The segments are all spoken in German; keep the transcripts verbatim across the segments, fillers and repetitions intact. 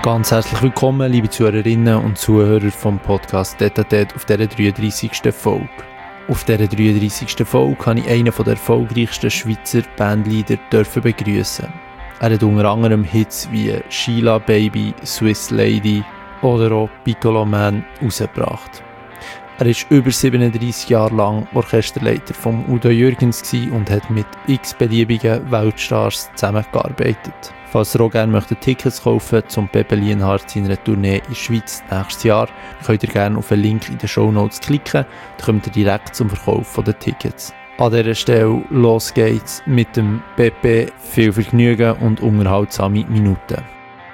Ganz herzlich willkommen, liebe Zuhörerinnen und Zuhörer vom Podcast Tete-a-Tete auf dieser dreiunddreissigsten Folge. Auf dieser dreiunddreissigsten Folge kann ich einen der erfolgreichsten Schweizer Bandleader dürfen begrüßen. Er hat unter anderem Hits wie Sheila Baby, Swiss Lady oder auch Piccolo Man rausgebracht. Er war über siebenunddreissig Jahre lang Orchesterleiter von Udo Jürgens und hat mit x-beliebigen Weltstars zusammengearbeitet. Falls ihr auch gerne möchtet Tickets kaufen zum Pepe Lienhardt seiner Tournee in der Schweiz nächstes Jahr, könnt ihr gerne auf den Link in den Shownotes klicken, dann kommt ihr direkt zum Verkauf der Tickets. An dieser Stelle los geht's mit dem Pepe. Viel Vergnügen und unterhaltsame Minuten.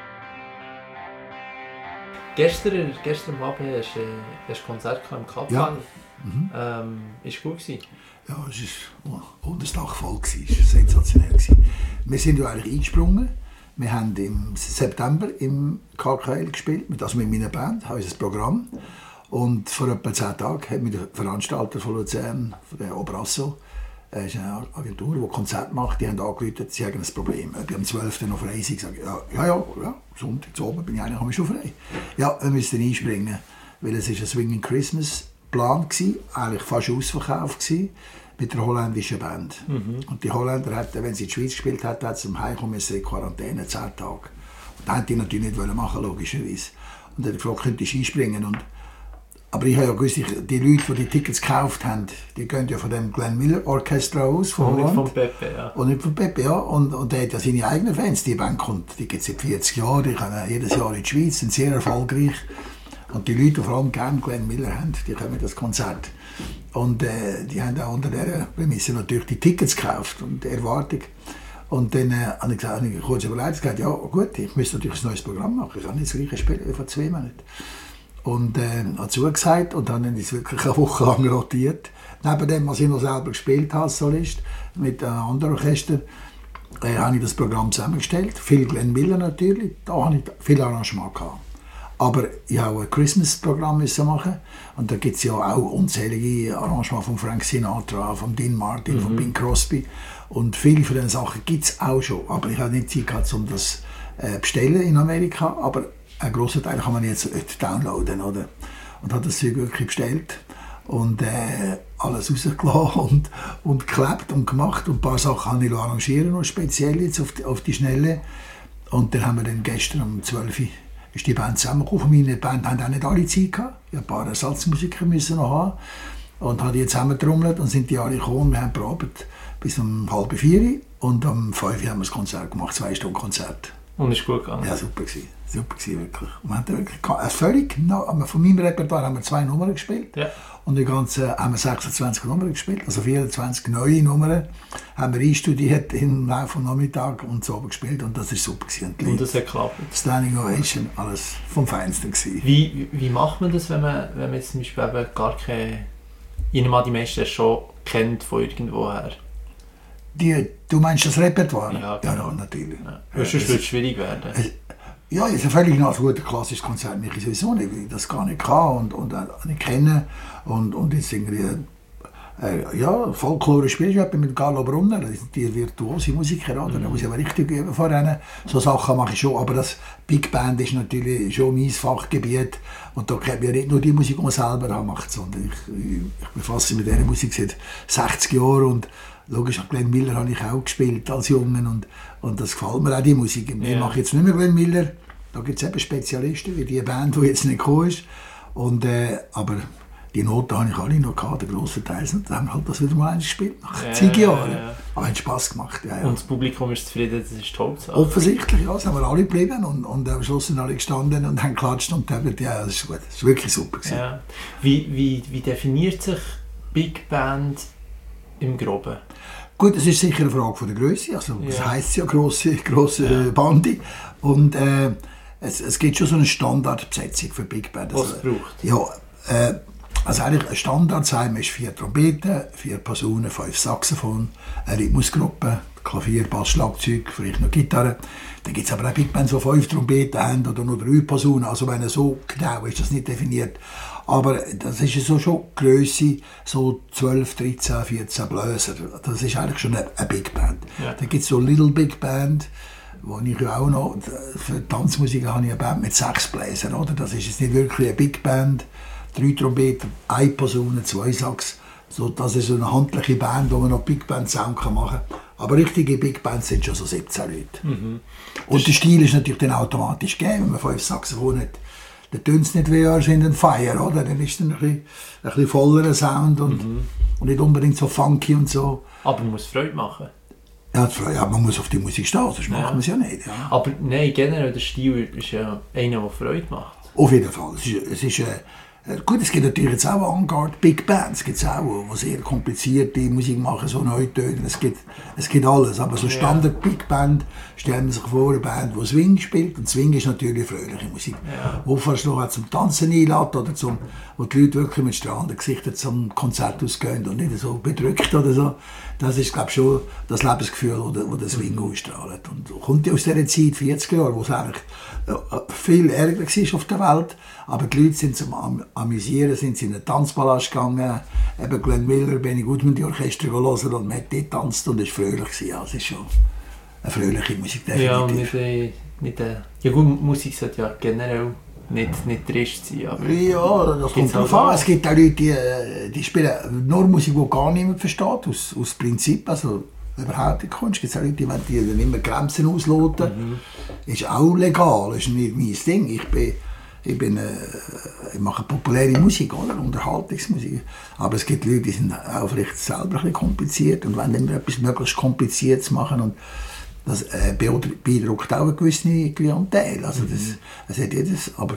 Gestern, gestern Abend hast du ein Konzert im Kaplan. Ja. Mhm. Ähm, ist gut gewesen? Ja, es war oh, unter das Dach voll, es war sensationell. Wir sind ja eigentlich eingesprungen. Wir haben im September im K K L gespielt, also mit meiner Band, haben unser Programm. Und vor etwa zehn Tagen hat mir der Veranstalter von Luzern, von der Obrasso, das ist eine Agentur, die Konzerte macht, die haben angerufen, sie haben ein Problem. Ob ich am zwölften noch frei sind, sage ich, ja, ja, ja, ja, Sonntag zu oben bin ich eigentlich schon frei. Ja, wir müssen einspringen, weil es ist ein Swinging Christmas Plan war, eigentlich fast ausverkauft gewesen, mit der holländischen Band. Mhm. Und die Holländer, hatten, wenn sie in die Schweiz gespielt hat, hat sie zum Heimkommen müssen in Quarantäne, zehn Tage. Und das wollten die natürlich nicht machen, logischerweise. Und dann hat er gefragt, könntest du einspringen? Und aber ich habe ja gewusst, die Leute, die die Tickets gekauft haben, die gehen ja von dem Glenn Miller Orchestra aus, von und Holland. nicht von Pepe, ja. Und nicht von Pepe, ja. Und, und der hat ja seine eigenen Fans. Die Band kommt, die gibt es seit vierzig Jahren, die kommen jedes Jahr in die Schweiz, sind sehr erfolgreich. Und die Leute, die vor allem gerne Glenn Miller haben, die kommen das Konzert. Und äh, die haben auch unter dieser Prämisse natürlich die Tickets gekauft und die Erwartung. Und dann äh, habe ich gesagt, habe ich kurz überlegt, ich gesagt, ja gut, ich müsste natürlich ein neues Programm machen. Ich kann nicht das gleiche spielen wie vor zwei Monaten. Und äh, habe zugesagt und habe dann wirklich eine Woche lang rotiert. Neben dem, was ich noch selber gespielt habe als Solist, mit einem anderen Orchester, äh, habe ich das Programm zusammengestellt. Viel Glenn Miller natürlich, da habe ich viel Arrangement gehabt. Aber ich habe auch ein Christmas-Programm machen und da gibt es ja auch unzählige Arrangements von Frank Sinatra, von Dean Martin, mhm. von Bing Crosby und viele von diesen Sachen gibt es auch schon. Aber ich habe nicht Zeit gehabt, um das äh, bestellen in Amerika, aber einen grossen Teil kann man jetzt downloaden, oder? Und habe das Zeug wirklich bestellt und äh, alles rausgelassen und, und geklebt und gemacht und ein paar Sachen habe ich arrangieren, noch speziell jetzt auf die, auf die Schnelle. Und dann haben wir dann gestern um zwölf Uhr ist die Band zusammengekommen. Meine Band haben auch nicht alle Zeit gehabt. Ich musste ein paar Ersatzmusiker müssen noch haben. Und haben die zusammengetrommelt und sind die alle gekommen. Wir haben probiert bis um halb vier und um fünf Uhr haben wir das Konzert gemacht, zwei Stunden Konzert. Und ist gut gegangen? Ja, super gewesen. Super gewesen, wirklich. Und wir haben wirklich völlig, von meinem Repertoire haben wir zwei Nummern gespielt. Ja. Und die ganzen haben wir sechsundzwanzig Nummern gespielt, also vierundzwanzig neue Nummern haben wir einstudiert im Laufe des Nachmittags und so gespielt und das war super gewesen. Und, und das hat geklappt? Standing Ovation, alles vom Feinsten gewesen. Wie, wie macht man das, wenn man, wenn man jetzt zum Beispiel eben gar keine, ich nehme an, die meisten schon kennt von irgendwoher? Die, du meinst das Repertoire? Ja, genau. Ja, ja, natürlich. Ja. Ja, sonst würde es schwierig werden. Es, ja, es ist ein völlig ein gutes klassisches Konzert, mich sowieso nicht, weil ich das gar nicht kann und, und auch nicht kenne. Und, und jetzt irgendwie, äh, ja, Folklore spiele ich mit Carlo Brunner, die virtuose Musiker, oder? Da muss ich aber richtig üben vorher. So Sachen mache ich schon, aber das Big Band ist natürlich schon mein Fachgebiet. Und da kennt man nicht nur die Musik, die man selber macht, sondern ich, ich, ich befasse mich mit dieser Musik seit sechzig Jahren und logisch, Glenn Miller habe ich auch gespielt als Jungen und, und das gefällt mir auch, die Musik. Ich yeah. mache jetzt nicht mehr Glenn Miller, da gibt es eben Spezialisten, wie die Band, die jetzt nicht gekommen ist. Und, äh, aber die Noten habe ich alle noch gehabt, der grosse Teil. Und dann haben wir halt das wieder mal gespielt, nach yeah, zig Jahren. Yeah. Aber hat Spass gemacht. Ja, ja. Und das Publikum ist zufrieden, das ist toll. Offensichtlich, ja, sind wir alle geblieben und, und am Schluss sind alle gestanden und haben geklatscht und haben ja, das ist gut, das ist wirklich super gewesen. Ja. Wie, wie, wie definiert sich Big Band im Groben? Gut, das ist sicher eine Frage von der Größe. Also, das ja. heisst ja grosse, grosse ja. Bande. Und äh, es, es gibt schon so eine Standardbesetzung für Big Band. Was also, braucht? Ja, äh, also eigentlich ein Standardsheim ist vier Trompeten, vier Posaunen, fünf Saxophon, eine Rhythmusgruppe, Klavier, Bass, Schlagzeug, vielleicht noch Gitarre. Dann gibt es aber auch Big Bands, die fünf Trompeten haben oder nur drei Posaunen. Also wenn so genau ist das nicht definiert. Aber das ist so schon die Grösse, so zwölf, dreizehn, vierzehn Bläser. Das ist eigentlich schon eine, eine Big Band. Ja. Dann gibt es so Little Big Band, wo ich auch noch, für Tanzmusik habe ich eine Band mit sechs Bläsern, oder? Das ist jetzt nicht wirklich eine Big Band, drei Trompeten, eine Posaune, zwei Sax. So, das ist so eine handliche Band, wo man noch Big Band Sound machen kann. Aber richtige Big Bands sind schon so siebzehn Leute. Mhm. Und der Stil ist natürlich dann automatisch gegeben, wenn man fünf Saxophone hat. Dann tönt es nicht wie in den Fire, oder? Dann ist es ein bisschen, ein bisschen vollerer Sound und, mhm. und nicht unbedingt so funky und so. Aber man muss Freude machen. Ja, Freude, ja, man muss auf die Musik stehen, sonst ja. macht man es ja nicht. Ja. Aber nein, generell der Stil ist ja einer, der Freude macht. Auf jeden Fall. Es ist, es ist, äh, gut, es gibt natürlich jetzt auch Avantgarde Big Bands, gibt es auch, die sehr komplizierte Musik machen, so Neutöne, es gibt, es gibt alles. Aber so Standard Big Band, stellen man sich vor, eine Band, die Swing spielt, und Swing ist natürlich fröhliche Musik, ja. wo fast noch zum Tanzen einlädt, oder zum, wo die Leute wirklich mit strahlenden Gesichtern zum Konzert ausgehen und nicht so bedrückt oder so. Das ist, glaube ich, schon das Lebensgefühl, das der Swing ausstrahlt. Und kommt ja aus dieser Zeit, vierzig Jahre, wo es eigentlich viel ärger war auf der Welt, aber die Leute sind zum Am Amüsieren, sind sie in einen Tanzpalast gegangen, eben Glenn Miller, Benny Goodman, die Orchester hören und man hat dort getanzt und es war fröhlich. Ja, es ist schon eine fröhliche Musik, definitiv. Ja, und nicht, äh, nicht, äh, ja gut, Musik sollte ja generell nicht, nicht trist sein. Aber ja, das kommt drauf an. Es gibt auch Leute, die, die spielen nur Musik, die gar niemand versteht, aus, aus Prinzip, also überhaupt nicht Kunst. Es gibt auch Leute, die, die dann immer Grenzen ausloten. Mhm. Ist auch legal, ist nicht mein Ding. Ich bin Ich, bin, äh, ich mache populäre Musik, oder? Unterhaltungsmusik. Aber es gibt Leute, die sind auch vielleicht selber ein bisschen kompliziert und wollen immer etwas möglichst Kompliziertes machen. Und das äh, beeindruckt auch eine gewisse Klientel. Also das, das hat jedes, aber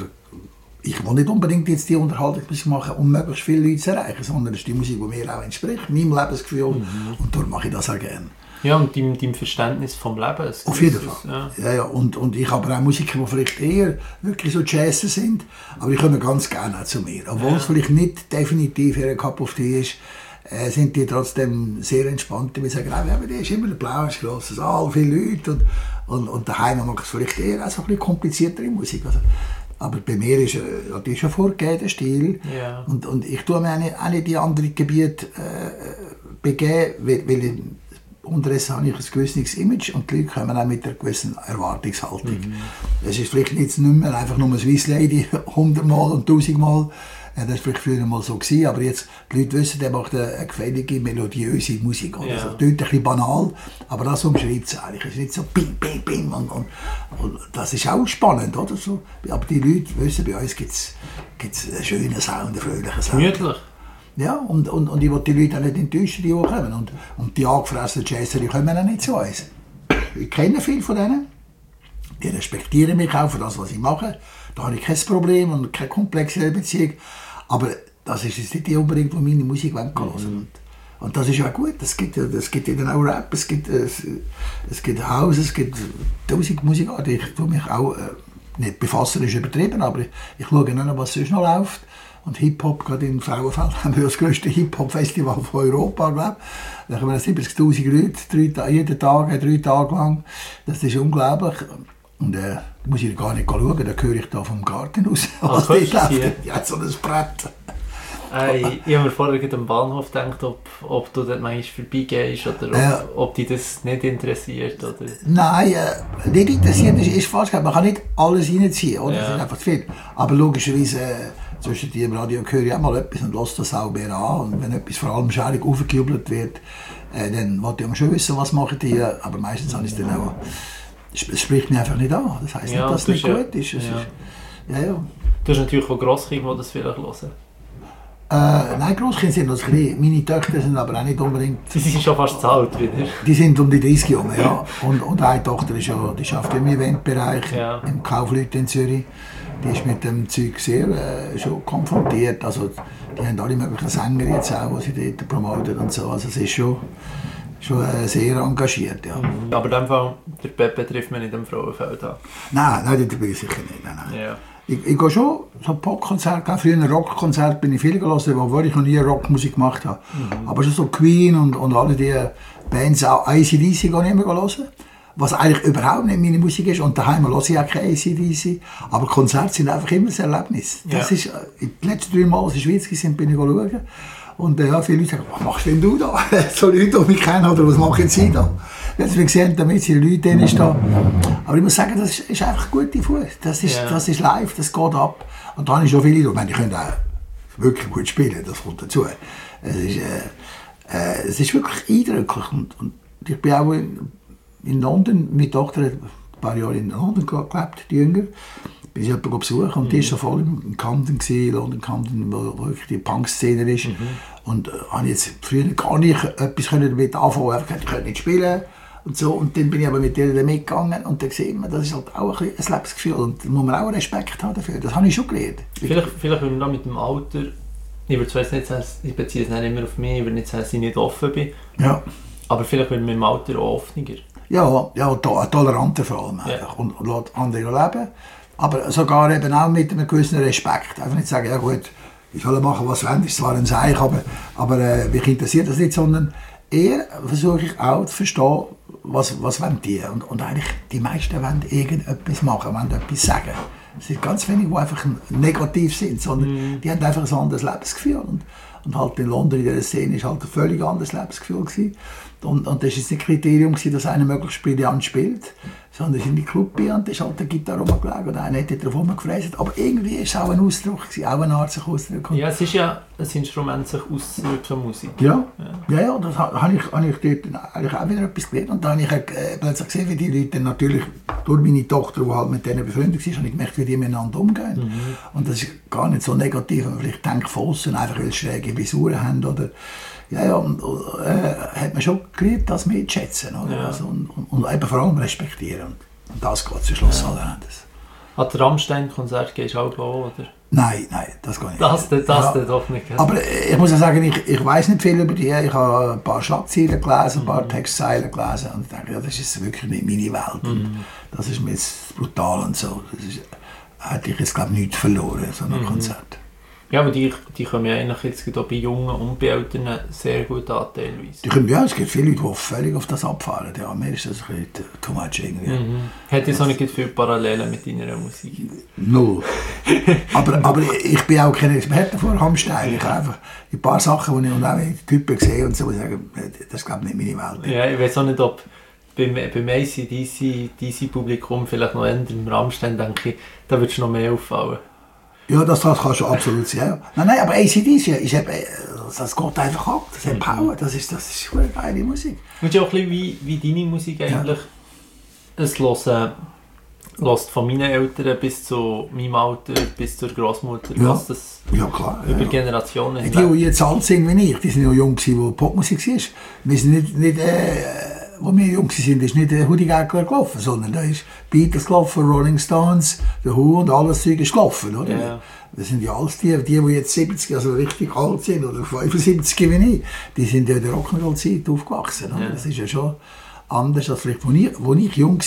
ich will nicht unbedingt jetzt die Unterhaltungsmusik machen, um möglichst viele Leute zu erreichen, sondern das ist die Musik, die mir auch entspricht, meinem Lebensgefühl. Mhm. Und darum mache ich das auch gerne. Ja, und deinem, deinem Verständnis vom Leben. Auf jeden Fall. Ja. Ja, ja. Und, und ich habe auch Musiker, die vielleicht eher wirklich so Jazzer sind, aber die kommen ganz gerne auch zu mir. Obwohl ja. es vielleicht nicht definitiv ihre Cup of Tea ist, äh, sind die trotzdem sehr entspannt. Die sagen, ja, aber die ist immer der Blau, ist grosses Saal, viele Leute. Und, und, und daheim macht es vielleicht eher auch so ein bisschen kompliziertere Musik. Also, aber bei mir ist äh, das ist ein vorgegebener Stil. Ja. Und, und ich tue mir auch nicht, auch nicht die anderen Gebiete äh, begeben, weil, weil ich, unterdessen habe ich ein gewisses Image und die Leute kommen auch mit einer gewissen Erwartungshaltung. Mhm. Es ist vielleicht nicht mehr einfach nur eine Swiss Lady hundertmal und tausendmal. Das war vielleicht früher mal so gewesen, aber jetzt, die Leute wissen, der macht eine, eine gefällige, melodiöse Musik. Oder? Ja. Also, das klingt ein bisschen banal, aber das umschreibt es eigentlich. Es ist nicht so ping, ping, ping. Und, und, und das ist auch spannend, oder? So, aber die Leute wissen, bei uns gibt es einen schönen Sound, einen fröhlichen Sound. Gemütlich. Ja, und, und, und ich will die Leute auch nicht enttäuschen, die kommen. Und, und die angefressenen Jazzer, die kommen auch nicht zu uns. Ich kenne viele von denen. Die respektieren mich auch für das, was ich mache. Da habe ich kein Problem und keine komplexe Beziehung. Aber das ist jetzt nicht die unbedingt, die meine Musik hören wollen. Mhm. Und, und das ist ja gut. Es gibt, es gibt dann auch Rap, es gibt, es, es gibt House, es gibt tausend Musikarten. Ich tue mich auch, äh, nicht befassen ist übertrieben, aber ich, ich schaue noch, was sonst noch läuft. Und Hip-Hop, gerade in Frauenfeld, haben wir das grösste Hip-Hop-Festival von Europa, glaube ich. Da haben wir siebzigtausend Leute, drei, jeden Tag, drei Tage lang. Das ist unglaublich. Und äh, da muss ich gar nicht schauen, da höre ich da vom Garten aus, was ah, dort läuft. Ja, so ein Brett. Äh, ich habe mir vorher am Bahnhof gedacht, ob, ob du dort manchmal vorbeigehst oder ob, äh, ob dich das nicht interessiert. Oder? Nein, äh, nicht interessiert ist, ist falsch. Man kann nicht alles reinziehen, oder? Ja. Das ist einfach zu viel. Aber logischerweise, äh, zwischen die im Radio höre ich auch mal etwas und lasse das auch mehr an. Und wenn etwas vor allem schärig aufgejubelt wird, äh, dann wollte ich schon wissen, was machen die. Aber meistens habe ich es dann auch. Es spricht mich einfach nicht an. Das heisst ja, nicht, dass es nicht ja, gut ist. Es ja. ist ja, ja. Du hast natürlich auch Grosskinder, die das vielleicht hören. Äh, nein, Grosskinder sind das klein. Meine Töchter sind aber auch nicht unbedingt... Sie sind schon fast zu alt wieder. Die sind um die dreißig Jahre, ja. Und, und eine Tochter ist ja, die arbeitet im Eventbereich, ja. im Kaufleute in Zürich. Die ist mit dem Zeug sehr äh, schon konfrontiert. Also, die haben alle möglichen Sänger jetzt auch, die sie dort promoten und so. Also es ist schon, schon äh, sehr engagiert, ja. Mhm. Aber in dem Fall, der Pepe trifft man nicht am Frauenfeld an? Nein, nein, das bin ich sicher nicht. Nein, nein. Ja. Ich, ich gehe schon so Popkonzerte, früher ein Rockkonzert bin ich viel gelesen, obwohl ich noch nie Rockmusik gemacht habe. Mhm. Aber schon so Queen und, und alle die Bands, auch A C D C gehe ich immer hören. Was eigentlich überhaupt nicht meine Musik ist. Und daheim höre ich auch keine A C D C. Aber Konzerte sind einfach immer ein Erlebnis. Das ja. ist, die letzten drei Mal, als ich in der Schweiz war, bin ich schauen. Und äh, ja, viele Leute sagen, was machst denn du da? So Leute, die mich kennen, oder was machen sie da? Jetzt, wie gesehen, damit sind Leute drin stehen. Aber ich muss sagen, das ist, ist einfach gute Fuß. Das ist, yeah. das ist live, das geht ab. Und da habe ich schon viele, ich meine, die können auch wirklich gut spielen, das kommt dazu. Es ist, äh, äh, es ist wirklich eindrücklich. Und, und ich bin auch in, in London, meine Tochter hat ein paar Jahre in London gelebt, die Jünger. Bin ich jemanden besuchen und mhm. die war so voll im Camden, London Camden, wo, wo wirklich die Punk-Szene ist. Mhm. Und äh, habe jetzt früher gar nicht etwas damit anfangen, einfach ich könnte nicht spielen und so. Und dann bin ich aber mit denen mitgegangen und dann sieht man, das ist halt auch ein, ein Lebensgefühl und da muss man auch Respekt haben dafür. Das habe ich schon gelernt. Vielleicht, vielleicht würde man da mit dem Alter, ich würde zwar nicht sagen, ich beziehe es nicht immer auf mich, ich würde nicht sagen, dass ich nicht offen bin, ja. aber vielleicht wird man mit dem Alter auch offener. Ja, ja to- toleranter vor allem ja. und, und lässt andere leben. Aber sogar eben auch mit einem gewissen Respekt. Einfach nicht sagen, ja gut, ich soll machen, was wollen, ist zwar ein Seich, aber, aber äh, mich interessiert das nicht, sondern eher versuche ich auch zu verstehen, was, was wollen die. Und, und eigentlich die meisten wollen irgendetwas machen, wollen etwas sagen. Es sind ganz wenige, die einfach negativ sind, sondern mm. die haben einfach ein anderes Lebensgefühl. Und, und halt in London in dieser Szene war halt ein völlig anderes Lebensgefühl gewesen. Und, und das war nicht das Kriterium, dass einer möglichst brillant spielt, sondern es sind die Club und da ist halt eine Gitarre rumgelegt und einer hat darauf rumgefräst. Aber irgendwie war es auch ein Ausdruck, auch eine Art sich auszudrücken. Ja, es ist ja ein Instrument, sich auszudrücken, Musik. Ja, ja, ja, ja das habe ich, hab ich dort eigentlich auch wieder etwas gelernt. Und dann habe ich äh, plötzlich gesehen, wie die Leute natürlich, durch meine Tochter, die halt mit denen befreundet war, habe ich gemerkt, wie die miteinander umgehen. Mhm. Und das ist gar nicht so negativ, wenn man vielleicht denkt, von aussen, einfach weil sie schräge Visuren haben oder ja, ja, und äh, hat man schon gelernt, das mehr zu schätzen. Oder? Ja. Also, und, und, und eben vor allem respektieren. Und, und das geht zum Schluss ja. Aller Endes. Hat der Rammstein-Konzert gehst du auch gehen, oder? Nein, nein, das geht nicht. Das, das, das ja. doch nicht. Aber ich muss ja sagen, ich, ich weiss nicht viel über die. Ich habe ein paar Schlagzeilen gelesen, ein paar mhm. Textzeilen gelesen und ich denke, ja, das ist wirklich nicht meine Welt. Mhm. Und das ist mir jetzt brutal und so. Das ist, hätte ich jetzt, glaube ich, nichts verloren, so ein mhm. Konzert. Ja, aber die, die kommen ja eigentlich jetzt auch bei Jungen und bei Eltern sehr gut an, teilweise. Die können, ja, es gibt viele Leute, die völlig auf das abfahren. Ja, mir ist das ein bisschen too much irgendwie. Mhm. Hat ihr so nicht viele Parallelen mit deiner Musik? Null. aber, aber ich bin auch kein Experte von Rammstein. Ich habe einfach ein paar Sachen, die ich und auch die Typen sehe und so, wo ich sage, das ist glaube ich nicht meine Welt. Ja, ich weiß auch nicht, ob beim, beim A C D C-Publikum vielleicht noch eher im Rammstein, denke ich, da würdest du noch mehr auffallen. Ja, das, das kannst du absolut sehen. Nein, nein, aber A C D C, ist, das geht einfach ab. Das hat Power, das ist, das ist eine geile Musik. Und ja auch ein bisschen wie, wie deine Musik eigentlich. Ja. Es hören, hört von meinen Eltern bis zu meinem Alter, bis zur Großmutter. Ja. Was das ja, klar. Über ja. Generationen hinweg. Die, die jetzt alt sind wie ich, die sind ja jung gewesen, wo Popmusik war. Wir sind nicht, nicht äh, wo wir jung waren, ist nicht der Hudi Gäckler gelaufen, sondern da ist Beatles gelaufen, Rolling Stones, der Who und alles Zeug ist gelaufen, oder? Yeah. Das sind ja alles die, die, die jetzt siebzig, also richtig alt sind, oder fünfundsiebzig wie ich, die sind ja in der Rock'n'Roll-Zeit aufgewachsen, oder? Yeah. Das ist ja schon anders als vielleicht, als ich, als ich jung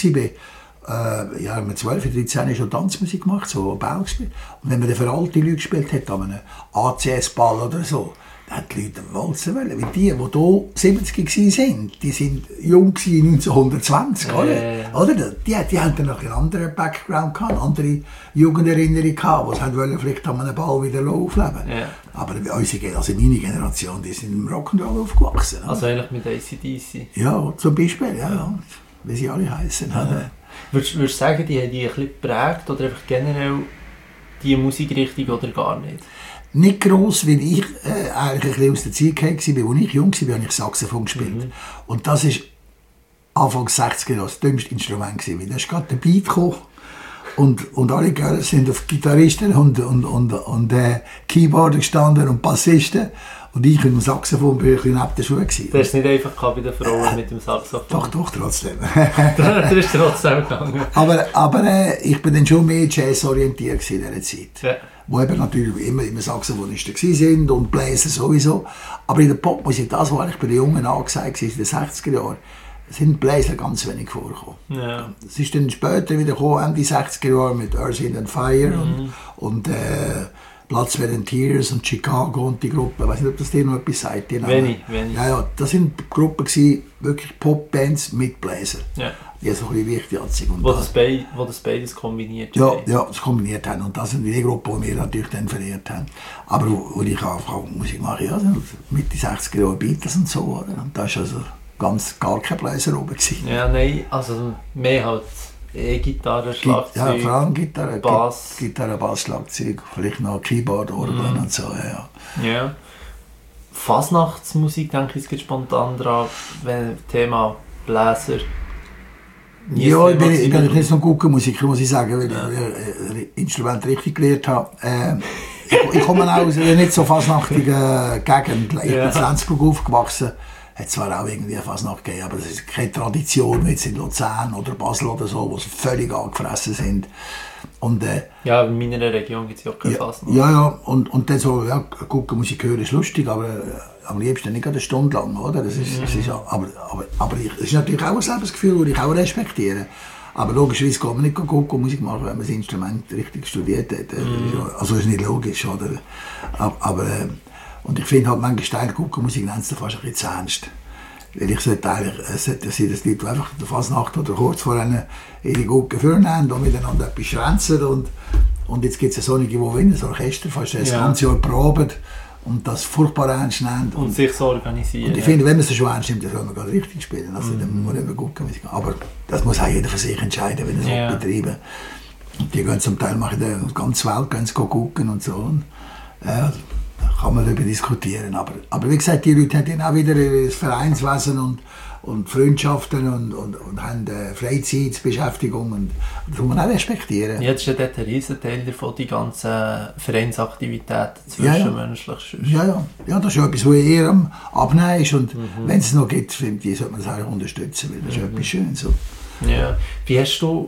war. Äh, ja, mit zwölf, dreizehn habe ich schon Tanzmusik gemacht, so Bau gespielt. Und wenn man dann für alte Leute gespielt hat, an einem A C S-Ball oder so, dann hat die Leute walzen wollen. Weil die, die hier siebzig waren, die sind jung neunzehnhundertzwanzig, äh. oder? oder? Die, die haben dann noch einen anderen Background gehabt, andere Jugenderinnerungen gehabt, die sie wollen vielleicht an einem Ball wieder aufleben. Äh. Aber unsere, also meine Generation, die sind im Rock'n'Roll aufgewachsen. Oder? Also eigentlich mit A C D C? Ja, zum Beispiel, ja, ja. Wie sie alle heißen. Ja. Würdest du sagen, die haben die ein bisschen geprägt oder einfach generell die Musikrichtung oder gar nicht? Nicht gross, weil ich äh, eigentlich ein bisschen aus der Zeit war, als ich jung war, habe ich Saxophon gespielt. Mhm. Und das war Anfang sechziger Jahre das dümmste Instrument gewesen, weil da ist gerade der Beat gekommen und, und alle Girls sind auf Gitarristen und, und, und, und äh, Keyboarder gestanden und Bassisten. Und ich mit dem Saxophon bin ich neben der Schuhe. Das ist nicht einfach bei den Frauen äh, mit dem Saxophon? Doch, doch, trotzdem. Das ist trotzdem gegangen. Aber, aber äh, ich bin dann schon mehr Jazz-orientiert in dieser Zeit. Ja. Wo eben natürlich immer, immer Saxophonisten waren und Bläser sowieso. Aber in der Popmusik, das war eigentlich bei den Jungen angesagt in den sechziger Jahren, sind Bläser ganz wenig vorgekommen. Ja. Es ist dann später wieder gekommen, Ende sechziger Jahre mit Earth, Wind and Fire mhm. und, und äh, Blood, Sweat and Tears und Chicago und die Gruppe. Ich weiß nicht, ob das dir noch etwas sagt. Wenig, wenig. Ja, ja, das waren Gruppen, gewesen, wirklich Popbands mit Bläser. Ja. Die so ein bisschen wichtig sind. Wo das, Be- wo das beides kombiniert ja, ja, das kombiniert haben. Und das sind die Gruppen, die wir natürlich dann verehrt haben. Aber wo, wo ich auch Musik mache, ja, Mitte sechziger Jahre Beatles und so. Oder? Und das ist also ganz gar kein Bläser oben gewesen. Ja, nein, also mehr halt E-Gitarre, Schlagzeug, ja, vor allem Gitarre, Bass. Gitarre, Bass, Schlagzeug, vielleicht noch Keyboard, Orgel mm. und so, ja. Ja. Fasnachtsmusik, denke ich, es geht spontan dran, wenn Thema Bläser. Ja, ich bin, ich bin nicht so ein guter Musiker, muss ich sagen, weil ja. ich äh, Instrument richtig gelernt habe. Äh, ich, ich komme aus einer nicht so fasnachtigen Gegend. Ich ja. bin in Lenzburg aufgewachsen. Hat zwar auch irgendwie eine Fasnacht gegeben, aber das ist keine Tradition wie jetzt in Luzern oder Basel oder so, wo sie völlig angefressen sind. Und, äh, ja, in meiner Region gibt es ja auch keine ja, Fasnacht. Ja, ja, und, und dann so, ja, gute Musik hören ist lustig, aber äh, am liebsten nicht eine Stunde lang, oder? Das ist, mhm. das ist, aber aber, aber ich, das ist natürlich auch ein Lebensgefühl, das ich auch respektiere. Aber logischerweise kann man nicht gute Musik machen, wenn man das Instrument richtig studiert hat. Mhm. Also das ist nicht logisch, oder? Aber, aber äh, und ich finde halt manchmal Steil gute Musik nennt es fast ein bisschen zu ernst. Weil ich sollte eigentlich, es sollte sein, dass die Leute einfach der Fasnacht oder kurz vor einer ihre guten Gefühle haben und miteinander etwas schwänzen. Und, und jetzt gibt es solche, die gewinnen, das Orchester fast das ja. ganze Jahr proben und das furchtbar ernst nehmen. Und, und sich so organisieren. Und ich finde, wenn man es so ernst nimmt, dann soll man gerade richtig spielen. Also, mm. dann muss man eben gute Musik machen. Aber das muss auch jeder für sich entscheiden, wenn er es ja. betreiben. Und die gehen zum Teil machen die ganze Welt gehen sie gucken und so. Und, äh, kann man darüber diskutieren. Aber, aber wie gesagt, die Leute haben dann auch wieder das Vereinswesen und, und Freundschaften und, und, und haben äh, Freizeitbeschäftigung. Und, das muss man auch respektieren. Jetzt ist ja dort ein Riesenteil davon, die ganzen Vereinsaktivitäten zwischenmenschlich. Ja, ja. Ja, ja. ja, das ist ja etwas, was eher am Abnehmen ist. Und mhm. wenn es noch gibt, finde ich, sollte man das auch unterstützen, weil das ist mhm. etwas Schönes. So. Ja. Wie hast du,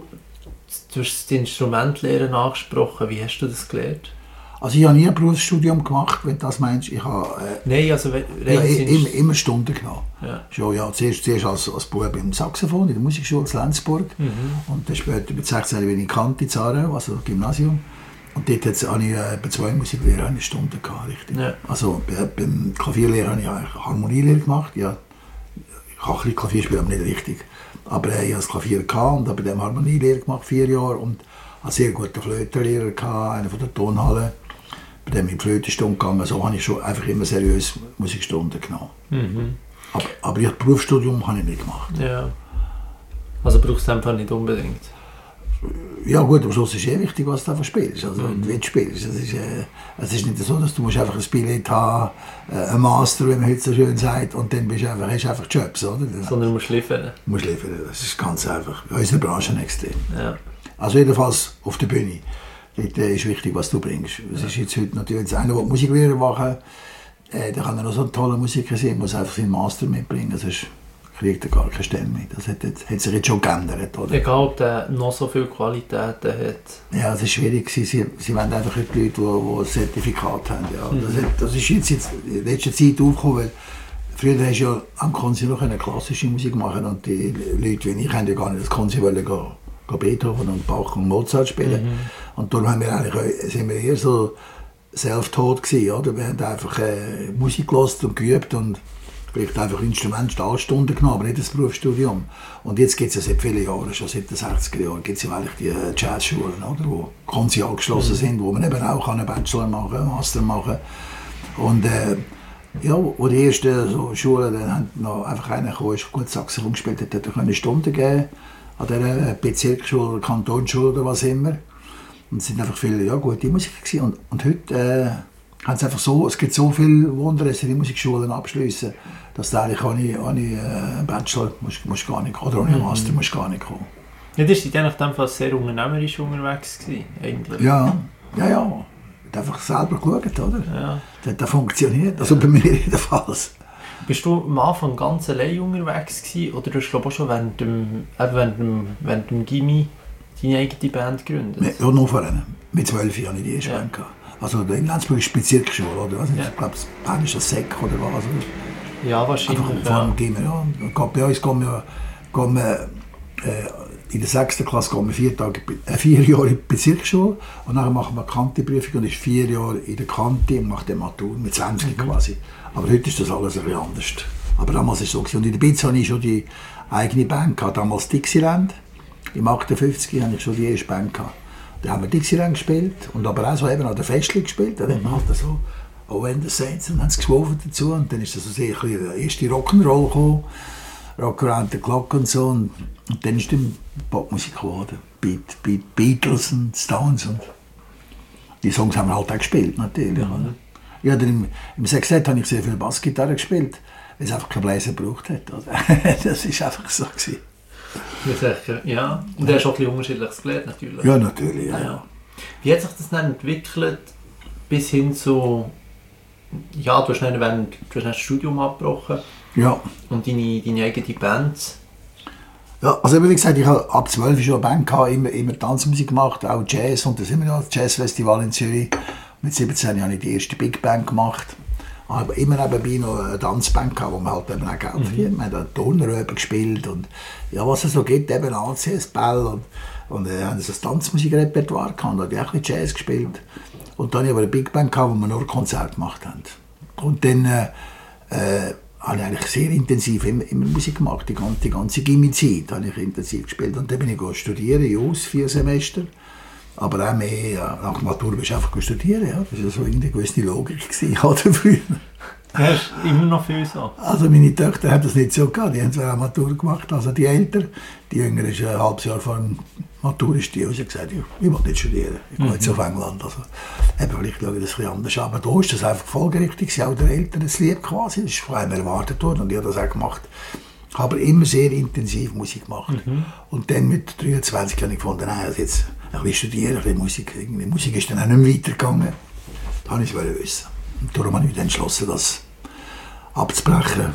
du hast das Instrumentlehren angesprochen, wie hast du das gelernt? Also ich habe nie ein Berufsstudium gemacht, wenn du das meinst. Ich habe äh, Nein, also ja, immer, immer Stunden genommen. Ja. Schon, ja, zuerst, zuerst als, als Bub im Saxophon in der Musikschule in Lenzburg. Mhm. Und dann später mit sechzehn bin ich in Kante, in Aarau, also Gymnasium. Und dort hatte ich äh, bei zwei Musiklehrer eine Stunde gehabt, richtig. Ja. Also bei, beim Klavierlehrer habe ich eigentlich Harmonielehre gemacht. Ja, ich habe ein bisschen Klavier spielen, aber nicht richtig. Aber äh, ich hatte das Klavier gehabt und habe bei dem Harmonielehre gemacht, vier Jahre. Und einen sehr guten Flötenlehrer gehabt, einen von der Tonhalle. Bei dem in die Flötenstunde gegangen, so habe ich schon einfach immer seriös Musikstunden genommen. Mhm. Aber, aber das Berufsstudium habe ich nicht gemacht. Ja. Also brauchst du es einfach nicht unbedingt? Ja gut, am Schluss ist es eh wichtig, was du einfach spielst, also mhm. wie du spielst. Es ist, äh, es ist nicht so, dass du musst einfach ein Billett haben, äh, ein Master, wie man heute so schön sagt, und dann bist du einfach, hast du einfach Jobs, oder? Sondern du musst liefern. Du musst liefern, das ist ganz einfach. In unserer Branche extrem. Ja. Also jedenfalls auf der Bühne. Dort ist wichtig, was du bringst. Es ist jetzt heute natürlich, wenn einer Musiklehrer machen will, äh, dann kann er noch so ein toller Musiker sein, muss einfach seinen Master mitbringen, sonst kriegt er gar keine Stelle mehr. Das hat, hat sich jetzt schon geändert. Oder? Egal, ob der noch so viele Qualitäten hat. Ja, das ist schwierig. Sie, sie, sie wollen einfach Leute, die, die ein Zertifikat haben. Ja. Mhm. Das, hat, das ist jetzt, jetzt in letzter Zeit aufgekommen, weil früher hast du ja am Konzi noch eine klassische Musik machen und die Leute wie ich haben ja gar nicht das Konzi wollen gehen. Beethoven und Bach und Mozart spielen. Mhm. Und darum haben wir eigentlich, sind wir eher so self-taught gewesen, oder? Wir haben einfach äh, Musik gehört und geübt und vielleicht einfach Instrument Stahlstunden genommen, aber nicht das Berufsstudium. Und jetzt gibt es ja seit vielen Jahren, schon seit den sechziger Jahren, gibt es ja eigentlich die äh, Jazzschulen, oder? Wo Konzi angeschlossen mhm. sind, wo man eben auch einen Bachelor machen kann, einen Master machen. Und äh, ja, wo die ersten so Schulen dann haben noch einfach einer gekommen, der gut Saxophon gespielt hat, hat er eine Stunde gegeben. An dieser Bezirksschule oder Kantonsschule oder was immer. Und es sind einfach viele ja, gute Musiker gewesen. Und, und heute äh, haben es einfach so, es gibt so viele Wunder, dass sie die Musikschulen abschliessen, dass du eigentlich ohne, ohne äh, Bachelor musst, musst gar nicht kommen, oder ohne Master musst gar nicht kommen. Ja, das war dann auf sehr unternehmerisch unterwegs gewesen, eigentlich. Ja, ja, ja. Du hast einfach selber geschaut, oder? Ja. Das, das funktioniert, also bei mir jedenfalls. Bist du am Anfang ganz allein unterwegs gewesen, oder du hast glaube auch schon während dem, während dem, während dem Gimmi deine eigene Band gegründet? Ja, nur vor einem. Mit zwölf Jahren die erste ja. Band gehabt. Also in Lenzburg ist Bezirksschule, oder? Was? Ja. Ich glaube, das Band ist ein Sek oder was. Ja, wahrscheinlich. Einfach vor dem Gimmi, ja. Und bei uns gehen wir, gehen wir äh, in der sechsten Klasse gehen wir vier, Tage, äh, vier Jahre in die Bezirksschule und dann machen wir eine Kanteprüfung und ist vier Jahre in der Kante und macht dann Matur mit zwanzig mhm. quasi. Aber heute ist das alles ein bisschen anders. Aber damals war es so. Und in der Biz hatte ich schon die eigene Band gehabt. Damals Dixieland. Im achtundfünfzig hatte ich schon die erste Band gehabt. Da haben wir Dixieland gespielt und aber auch so eben an der Festli gespielt. Da hat man halt so «Oh, when the Saints» und haben sie geschwofen dazu. Und dann ist das so sehr der erste Rock'n'Roll gekommen. Rock Around the Clock und so. Und, und dann ist dann Popmusik geworden. Beat, Beat, Beatles und Stones. Und die Songs haben wir halt auch gespielt, natürlich. Mhm. Ja, dann im, im Sextett habe ich sehr viel Bassgitarre gespielt, weil es einfach kein Bläser gebraucht hat. Das war einfach so. Gewesen. Ja, und du hast auch ein bisschen Unterschiedliches gelernt, natürlich. Ja, natürlich, ja. ja. Wie hat sich das dann entwickelt, bis hin zu... Ja, du hast dann, während, du hast dann das Studium abgebrochen. Ja. Und deine, deine eigene Band. Ja, also wie gesagt, ich habe ab zwölf schon eine Band gehabt, immer, immer Tanzmusik gemacht, auch Jazz. Und da sind wir ja das Jazzfestival in Zürich. Mit siebzehn habe ich die erste Big Band gemacht. Ich habe immer nebenbei noch eine Tanzband gehabt, wo man halt eben auch Geld verdient. Mhm. Wir haben Turneröben gespielt und ja, was es so gibt, eben A C S, Ball und, und äh, haben so ein Tanzmusikrepertoire gehabt. Da habe ich auch ein bisschen Jazz gespielt. Und dann habe ich aber eine Big Band gehabt, wo wir nur Konzerte gemacht haben. Und dann äh, äh, habe ich eigentlich sehr intensiv immer, immer Musik gemacht. Die ganze, die ganze Gimmi-Zeit habe ich intensiv gespielt. Und dann bin ich studieren, Jus, vier Semester. Aber auch mehr, ja, nach der Matur bist du einfach studieren. Ja. Das war so eine gewisse Logik gewesen, oder früher. Ja, ist immer noch viel so. Also meine Töchter haben das nicht so gehabt. Die haben zwar auch Matur gemacht, also die Ältere. Die Jüngere ist ein halbes Jahr vor der Matur ist die raus und gesagt, ich, ich will nicht studieren. Ich gehe jetzt mhm. auf England. Also, eben, vielleicht schaue ich das ein bisschen anders. Aber da ist das einfach folgerichtig. Auch der Eltern das Lieb quasi. Das ist von einem erwartet worden und ich habe das auch gemacht. Ich habe immer sehr intensiv Musik gemacht. Mhm. Und dann mit dreiundzwanzig habe ich gefunden, nein, also jetzt ein bisschen studieren, ein bisschen Musik. Die Musik ist dann auch nicht mehr weitergegangen. Das wollte ich wissen. Und darum habe ich mich dann entschlossen, das abzubrechen.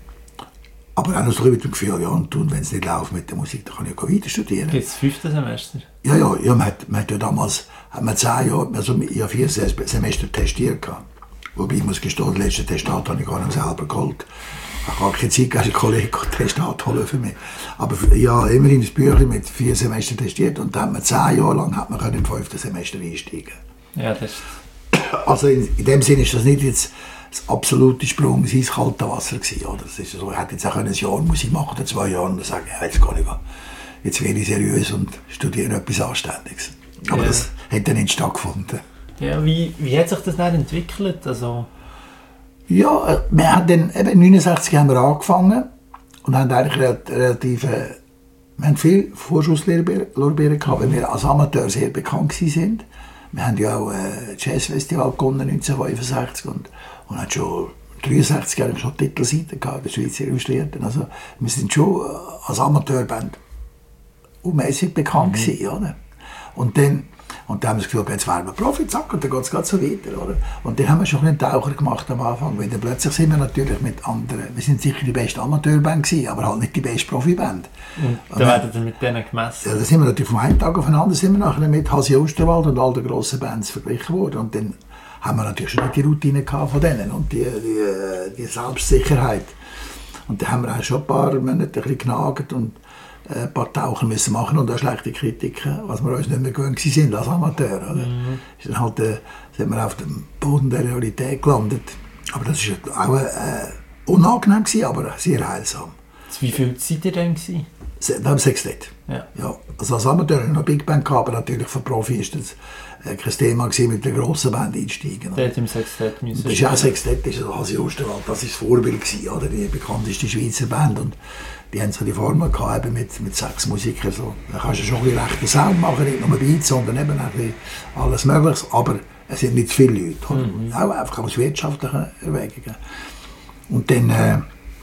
Aber auch noch so mit dem Gefühl, ja, und wenn es nicht läuft mit der Musik, dann kann ich auch weiter studieren. Jetzt das fünfte Semester? Ja, ja, ja man, hat, man hat ja damals hat man zehn Jahre, also ich habe vier Semester testiert gehabt. Wobei ich muss gestehen, das letzte Testat habe ich gar nicht selber geholt. Ich habe keine Zeit, einen Kollegen Testat holen für mich. Aber ja, immerhin das Büchlein mit vier Semester testiert und dann hat man zehn Jahre lang hat man im fünften Semester einsteigen. Ja, das ist... Also in, in dem Sinne ist das nicht jetzt das absolute Sprung ins kalte Wasser gewesen, oder? Das ist so, ich hätte jetzt auch ein Jahr Musik machen oder zwei Jahre und sagen, ja, jetzt kann ich gehen. Jetzt werde ich seriös und studiere etwas Anständiges. Aber ja. Das hat dann nicht stattgefunden. Ja, wie, wie hat sich das dann entwickelt? Also... Ja, wir haben dann, eben neunundsechzig haben wir angefangen und haben eigentlich relativ, äh, wir haben viel Vorschusslorbeeren gehabt, weil wir als Amateur sehr bekannt sind. Wir haben ja auch ein Jazzfestival gewonnen neunzehnhundertfünfundsechzig und, und haben schon dreiundsechzig eigentlich schon Titelseiten gehabt, der Schweizer Illustrierten. Also wir sind schon als Amateurband unmäßig bekannt mhm. gewesen, oder? Und dann Und dann haben wir das Gefühl, jetzt wären wir Profi, zack, und dann geht es so weiter. Oder? Und dann haben wir schon einen Taucher gemacht am Anfang, weil dann plötzlich sind wir natürlich mit anderen, wir sind sicher die beste Amateurband gewesen, aber halt nicht die beste Profiband. Und dann werden wir mit denen gemessen? Ja, da sind wir natürlich von einem Tag auf den anderen sind wir nachher mit Hasi Osterwald und all den grossen Bands verglichen worden. Und dann haben wir natürlich schon die Routine gehabt von denen und die, die, die Selbstsicherheit. Und dann haben wir auch schon ein paar Monate ein bisschen genagt und ein paar Taucher müssen machen und auch schlechte Kritiken, was wir uns nicht mehr gewöhnt sind als Amateur. Oder? Mhm. Ist dann halt, äh, sind wir auf dem Boden der Realität gelandet. Aber das war auch äh, unangenehm gewesen, aber sehr heilsam. Wie viel seid ihr denn gewesen? Wir haben Sextett. Ja. Ja. Also als Amateur noch Big Band gehabt, aber natürlich für Profi ist das äh, kein Thema gewesen, mit der grossen Band einsteigen. Der hat im Sextett müssen. Das ist auch Sextett, das ist also Hasi Osterwald, das ist das Vorbild gewesen, oder? Die bekannteste Schweizer Band. Und die haben so die Formel gehabt, eben mit, mit sechs Musikern. So. Da kannst du schon ein bisschen rechten Sound machen, nicht nur Beats, sondern eben ein bisschen alles Mögliche. Aber es sind nicht viele Leute. Mhm. Auch einfach aus wirtschaftlichen Erwägungen. Und dann äh,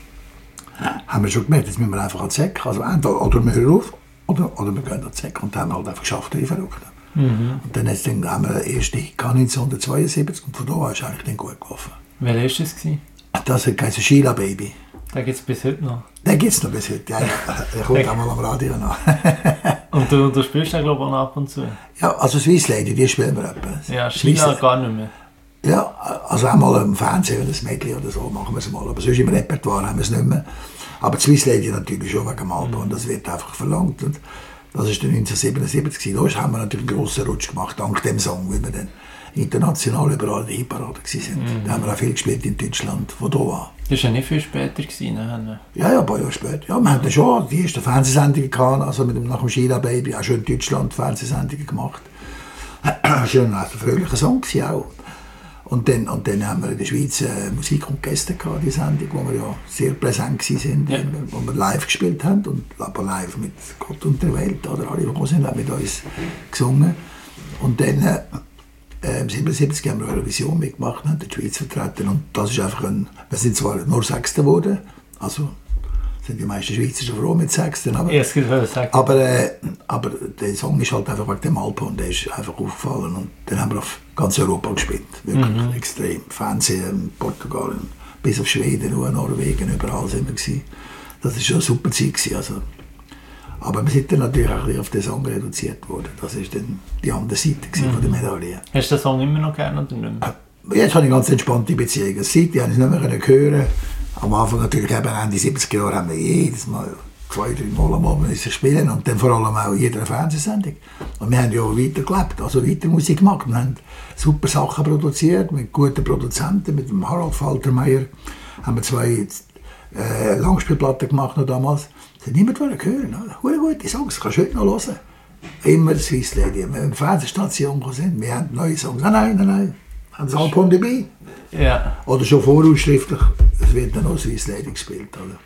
haben wir schon gemerkt, jetzt müssen wir einfach an den Zeck. Also entweder oder wir hören auf, oder, oder wir gehen an den Zeck. Und dann haben wir halt einfach geschafft, die Verrückten. Mhm. Und dann, jetzt, dann haben wir den ersten neunzehnhundertzweiundsiebzig und von da an ist es eigentlich dann gut gelaufen. Wer war das? Das heisst Sheila Baby. Den gibt es bis heute noch? Den gibt es noch bis heute, ja. Der kommt auch mal am Radio nach. Und du, du spielst den, glaube ich, auch ab und zu? Ja, also Swiss Lady, die spielen wir etwa. Ja, Sheila gar nicht mehr. Ja, also auch mal im Fernsehen, wenn das Mädchen oder so, machen wir es mal. Aber sonst im Repertoire haben wir es nicht mehr. Aber die Swiss Lady natürlich schon wegen dem Album. Und das wird einfach verlangt. Und das war dann neunzehnhundertsiebenundsiebzig. Da haben wir natürlich einen grossen Rutsch gemacht, dank dem Song, weil wir dann international überall in der Hitparade waren. Mhm. Da haben wir auch viel gespielt in Deutschland, von da an. Das war ja nicht viel später gewesen, ne? Ja, ja, ein paar Jahre später. Ja, wir hatten schon die ersten Fernsehsendungen gehabt, also mit dem, nach dem Sheila Baby, auch schon in Deutschland Fernsehsendungen gemacht. Das war ein fröhlicher Song auch. Und dann, und dann haben wir in der Schweiz äh, Musik und Gäste gehabt, die Sendung, wo wir ja sehr präsent waren, ja. wo wir live gespielt haben, und aber live mit Gott und der Welt, oder alle, die gekommen sind, haben mit uns gesungen. Und dann äh, im siebenundsiebzig haben wir eine Vision mitgemacht, haben die Schweiz vertreten, und das ist einfach ein, wir sind zwar nur Sechster geworden, also sind die meisten Schweizer schon froh mit Sechsten, aber, aber, äh, aber der Song ist halt einfach wegen dem Album, der ist einfach aufgefallen, und dann haben wir auf ganz Europa gespielt, wirklich mhm. extrem, Fernsehen, Portugal, bis auf Schweden, Norwegen, überall sind wir gewesen. Das war schon eine super Zeit gewesen, also. Aber wir sind dann natürlich auch ein bisschen auf den Song reduziert worden. Das war dann die andere Seite mhm. von der Medaille. Hast du den Song immer noch gerne oder nicht mehr? Jetzt habe ich eine ganz entspannte Beziehung. Seitdem habe ich es nicht mehr hören. Am Anfang natürlich, eben Ende siebziger Jahre, haben wir jedes Mal zwei, drei Mal am Abend spielen, und dann vor allem auch in jeder Fernsehsendung. Und wir haben ja auch weiter gelebt, also weiter Musik gemacht. Wir haben super Sachen produziert, mit guten Produzenten, mit dem Harald Faltermeier haben wir zwei äh, Langspielplatten gemacht noch damals. Das hat niemand hören. Hure gute Songs, kannst du heute noch hören. Immer Swiss Lady. Wenn wir in der Fernsehstation sind, wir haben neue Songs. Nein, nein, nein, nein. Haben das Album dabei? Ja. Oder schon vorausschriftlich, es wird dann auch Swiss Lady gespielt. Oder?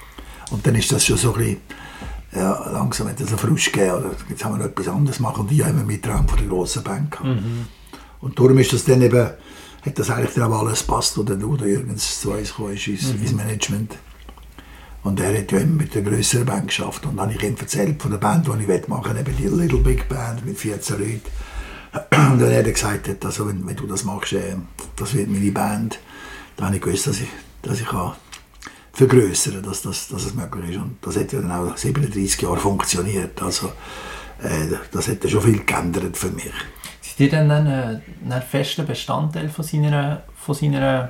Und dann ist das schon so ein bisschen, ja, langsam hat es einen Frust gegeben. Oder jetzt haben wir noch etwas anderes gemacht. Und ich habe immer mit Traum von der grossen Band gehabt. Mhm. Und darum ist das dann eben, hat das eigentlich dann auch alles gepasst, wo der Ludo Jürgens zu uns kam, ist ins, mhm. ins Management. Und er hat ja immer mit der grösseren Band geschafft. Und dann habe ich ihm erzählt von der Band, die ich machen will, eben die Little Big Band mit vierzehn Leuten. Und dann hat er gesagt, also, wenn, wenn du das machst, äh, das wird meine Band, dann habe ich gewusst, dass ich, dass ich kann vergrössern kann, dass, dass, dass es möglich ist. Und das hat ja dann auch siebenunddreissig Jahre funktioniert. Also, äh, das hat ja schon viel geändert für mich. Seid ihr dann ein, ein fester Bestandteil von seiner, von seiner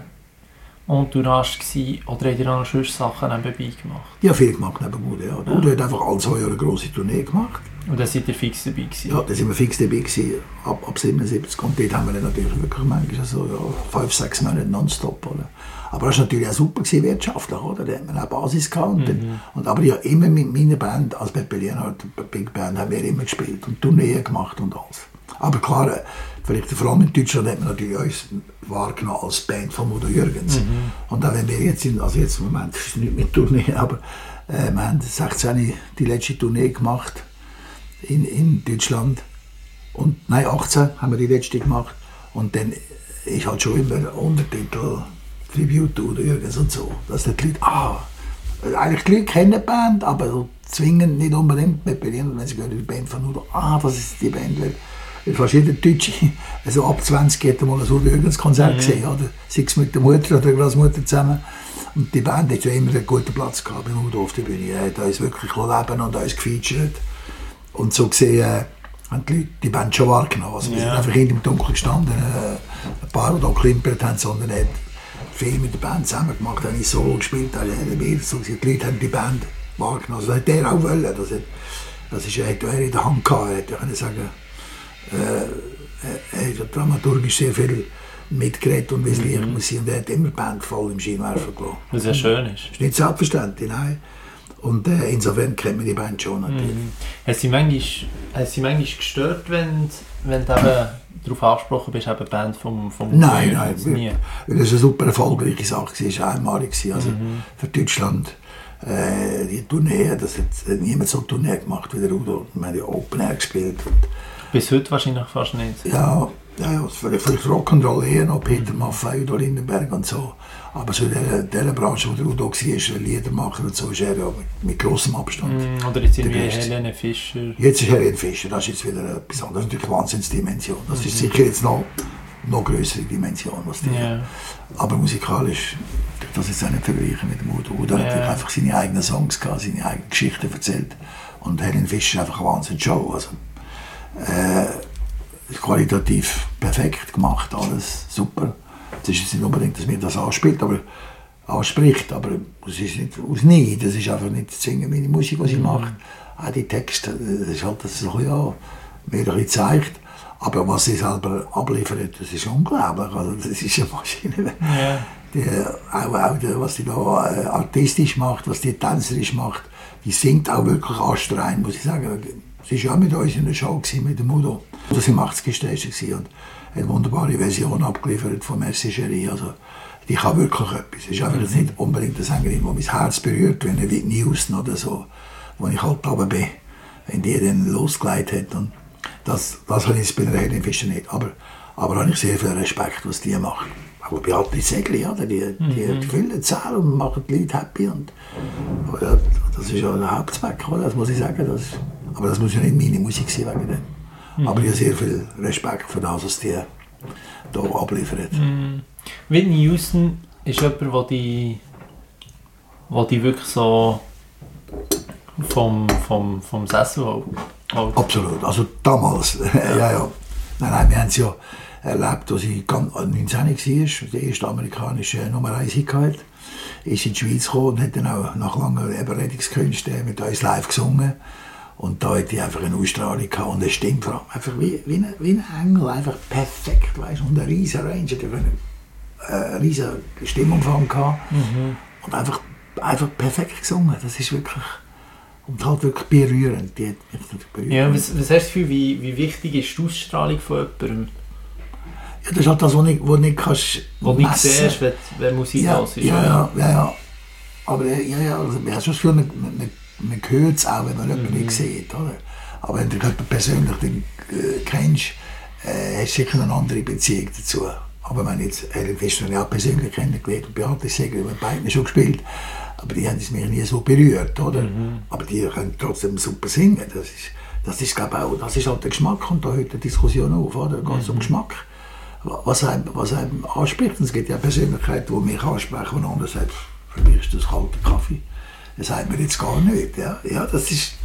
Entourage gewesen, oder habt ihr auch noch sonst Sachen nebenbei gemacht? Ja, viel gemacht nebenbei. Ja. Ja. Udo hat einfach alle zwei Jahre eine grosse Tournee gemacht. Und dann seid ihr fix dabei gewesen? Ja, da sind wir fix dabei gewesen, ab, ab siebenundsiebzig. Und dort haben wir dann natürlich wirklich manchmal so ja, fünf, sechs Monate nonstop. Oder? Aber das war natürlich auch super gewesen, wirtschaftlich. Oder? Da hat man auch Basis gehabt. Und, mhm. und, aber ja, immer mit meiner Band, als Pepe Lienhardt, Big Band, haben wir immer gespielt und Tourneen gemacht und alles. Aber klar, vielleicht vor allem in Deutschland hat man natürlich uns wahrgenommen als Band von Udo Jürgens. Mhm. Und auch wenn wir jetzt sind, also jetzt im Moment ist es nicht mit Tournee, aber äh, wir haben sechzehn die letzte Tournee gemacht in, in Deutschland. Und, nein, achtzehn haben wir die letzte gemacht. Und dann ist halt schon immer Untertitel Tribute to Udo Jürgens und so. Dass die Leute, ah, eigentlich die Leute kennen die Band, aber so zwingend nicht unbedingt mit Berlin, wenn sie gehört, die Band von Udo, ah, das ist die Band, weil fast jeder Deutsche, also ab zwanzig hat mal ein Udo Jürgens Konzert mhm. gesehen, oder? Sei es mit der Mutter oder der Großmutter zusammen. Und die Band hat ja immer einen guten Platz gehabt beim Udo auf der Bühne. Er hat uns wirklich leben und uns gefeatured. Und so gesehen äh, haben die Leute die Band schon wahrgenommen. Also wir ja. sind einfach hinter dem Dunkel gestanden, äh, ein paar, die da geklimpert haben, sondern er hat viel mit der Band zusammen gemacht, haben Solo gespielt, also wir, so gesehen, die Leute haben die Band wahrgenommen. Also das hat er auch wollen. Das, hat, das ist, hat er in der Hand gehabt, er hätte können sagen, Äh, er hat dramaturgisch sehr viel mitgeredet und wie es leicht muss sein. Und er hat immer die Band voll im Scheinwerfer gelassen. Was ja schön ist. Das ist nicht selbstverständlich, nein. Und äh, insofern kennt man die Band schon natürlich. Mhm. Hat sie manchmal, hat sie manchmal gestört, wenn, wenn du eben darauf angesprochen bist, eben die Band vom, vom Nein, nein, nie. Weil das eine super erfolgreiche Sache war, es war einmalig. Also mhm. für Deutschland äh, die Tournee, das hat niemand so eine Tournee gemacht wie der Udo. Wir haben ja Open Air gespielt. Und bis heute wahrscheinlich fast nicht. Ja, ja vielleicht Rock'n'Roll eher noch, Peter Maffay, Udo Lindenberg und so. Aber so in dieser, dieser Branche, wo der Udo war, Liedermacher und so, ist er ja mit, mit grossem Abstand. Mm, oder jetzt irgendwie Helene Fischer. Jetzt ist Helene Fischer, das ist jetzt wieder etwas anderes. Das ist natürlich eine Wahnsinnsdimension. Das mhm. ist sicher jetzt noch noch größere Dimension. Was die yeah. Aber musikalisch, das ist auch nicht vergleichen mit dem Udo. Udo yeah. hat natürlich einfach seine eigenen Songs gehabt, seine eigenen Geschichten erzählt. Und Helene Fischer ist einfach eine Wahnsinns-Show. Also, äh, qualitativ perfekt gemacht, alles super. Es ist jetzt nicht unbedingt, dass mir das anspielt, aber anspricht, aber es ist nicht aus nie. Das ist einfach nicht singen meine Musik, was ich mhm. mache. Auch die Texte, das ist halt das so, ja, mir ein bisschen zeigt. Aber was sie selber abliefert, das ist unglaublich. Also das ist eine Maschine. Ja. Die, auch, auch die, was sie da äh, artistisch macht, was die tänzerisch macht, die singt auch wirklich anstrengend, muss ich sagen. Sie war auch mit uns in der Show, gewesen, mit dem Udo. Das war im achtziger und eine wunderbare Version abgeliefert von Merci Chérie. Also, die kann wirklich etwas. Es ist einfach jetzt nicht unbedingt eine Sängerin, die mein Herz berührt, wie eine Whitney Houston oder so, wo ich halt runter bin, wenn die dann losgelegt hat. Und das, das habe ich bei der Helene Fischer nicht. Aber, aber habe ich sehr viel Respekt, was die macht. Aber Beatrice Egli, oder? Die, die mhm. füllen Zahlen und machen die Leute happy. Und, ja, das ist ja der Hauptzweck, oder? Das muss ich sagen. Das, aber das muss ja nicht meine Musik sein wegen dem. Mhm. Aber ich habe sehr viel Respekt für das, was die hier abliefern. Mhm. Whitney Houston ist jemand, der die, der die wirklich so vom, vom, vom Sessel hält. Absolut. Also damals, ja, ja. ja. Nein, nein, wir haben es ja erlebt, als ich neunzehn war, der erste amerikanische Nummer eins Hit hatte, ist in die Schweiz gekommen und hat dann auch nach langer Überredungskünsten mit uns live gesungen. Und da hatte ich einfach eine Ausstrahlung gehabt und eine Stimme, einfach wie, wie, ein, wie ein Engel, einfach perfekt, weißt, und ein riesen Range, einen äh, riesen Stimmumfang gehabt. Mhm. Und einfach, einfach perfekt gesungen, das ist wirklich, und halt wirklich berührend. Die hat mich berührt. Ja, was, was hast du für wie, wie wichtig ist die Ausstrahlung von jemandem? Ja, das ist halt das, was du nicht, was nicht kannst was nicht siehst, wenn, wenn Musik ja, los ist. Ja, ja, ja, ja. Aber ja, ja, also, man hat schon das Gefühl, man, man, man hört es auch, wenn man jemanden mhm. nicht sieht. Oder? Aber wenn du jemanden persönlich den, äh, kennst, äh, hast du sicher eine andere Beziehung dazu. Aber wenn jetzt Helene Fischer ja auch persönlich kennengelernt und Beatrice Egli, wir haben beide schon gespielt, aber die haben es mich nie so berührt, oder? Mhm. Aber die können trotzdem super singen. Das ist, das ist, glaube ich, auch, das ist halt der Geschmack, und da hört die Diskussion auf, oder? Da geht es mhm. um Geschmack. Was einem, was einem anspricht. Und es gibt ja Persönlichkeiten, die mich ansprechen, und andere sagen, für mich ist das kalter Kaffee. Das sagt mir jetzt gar nicht. Ja, ja, das ist,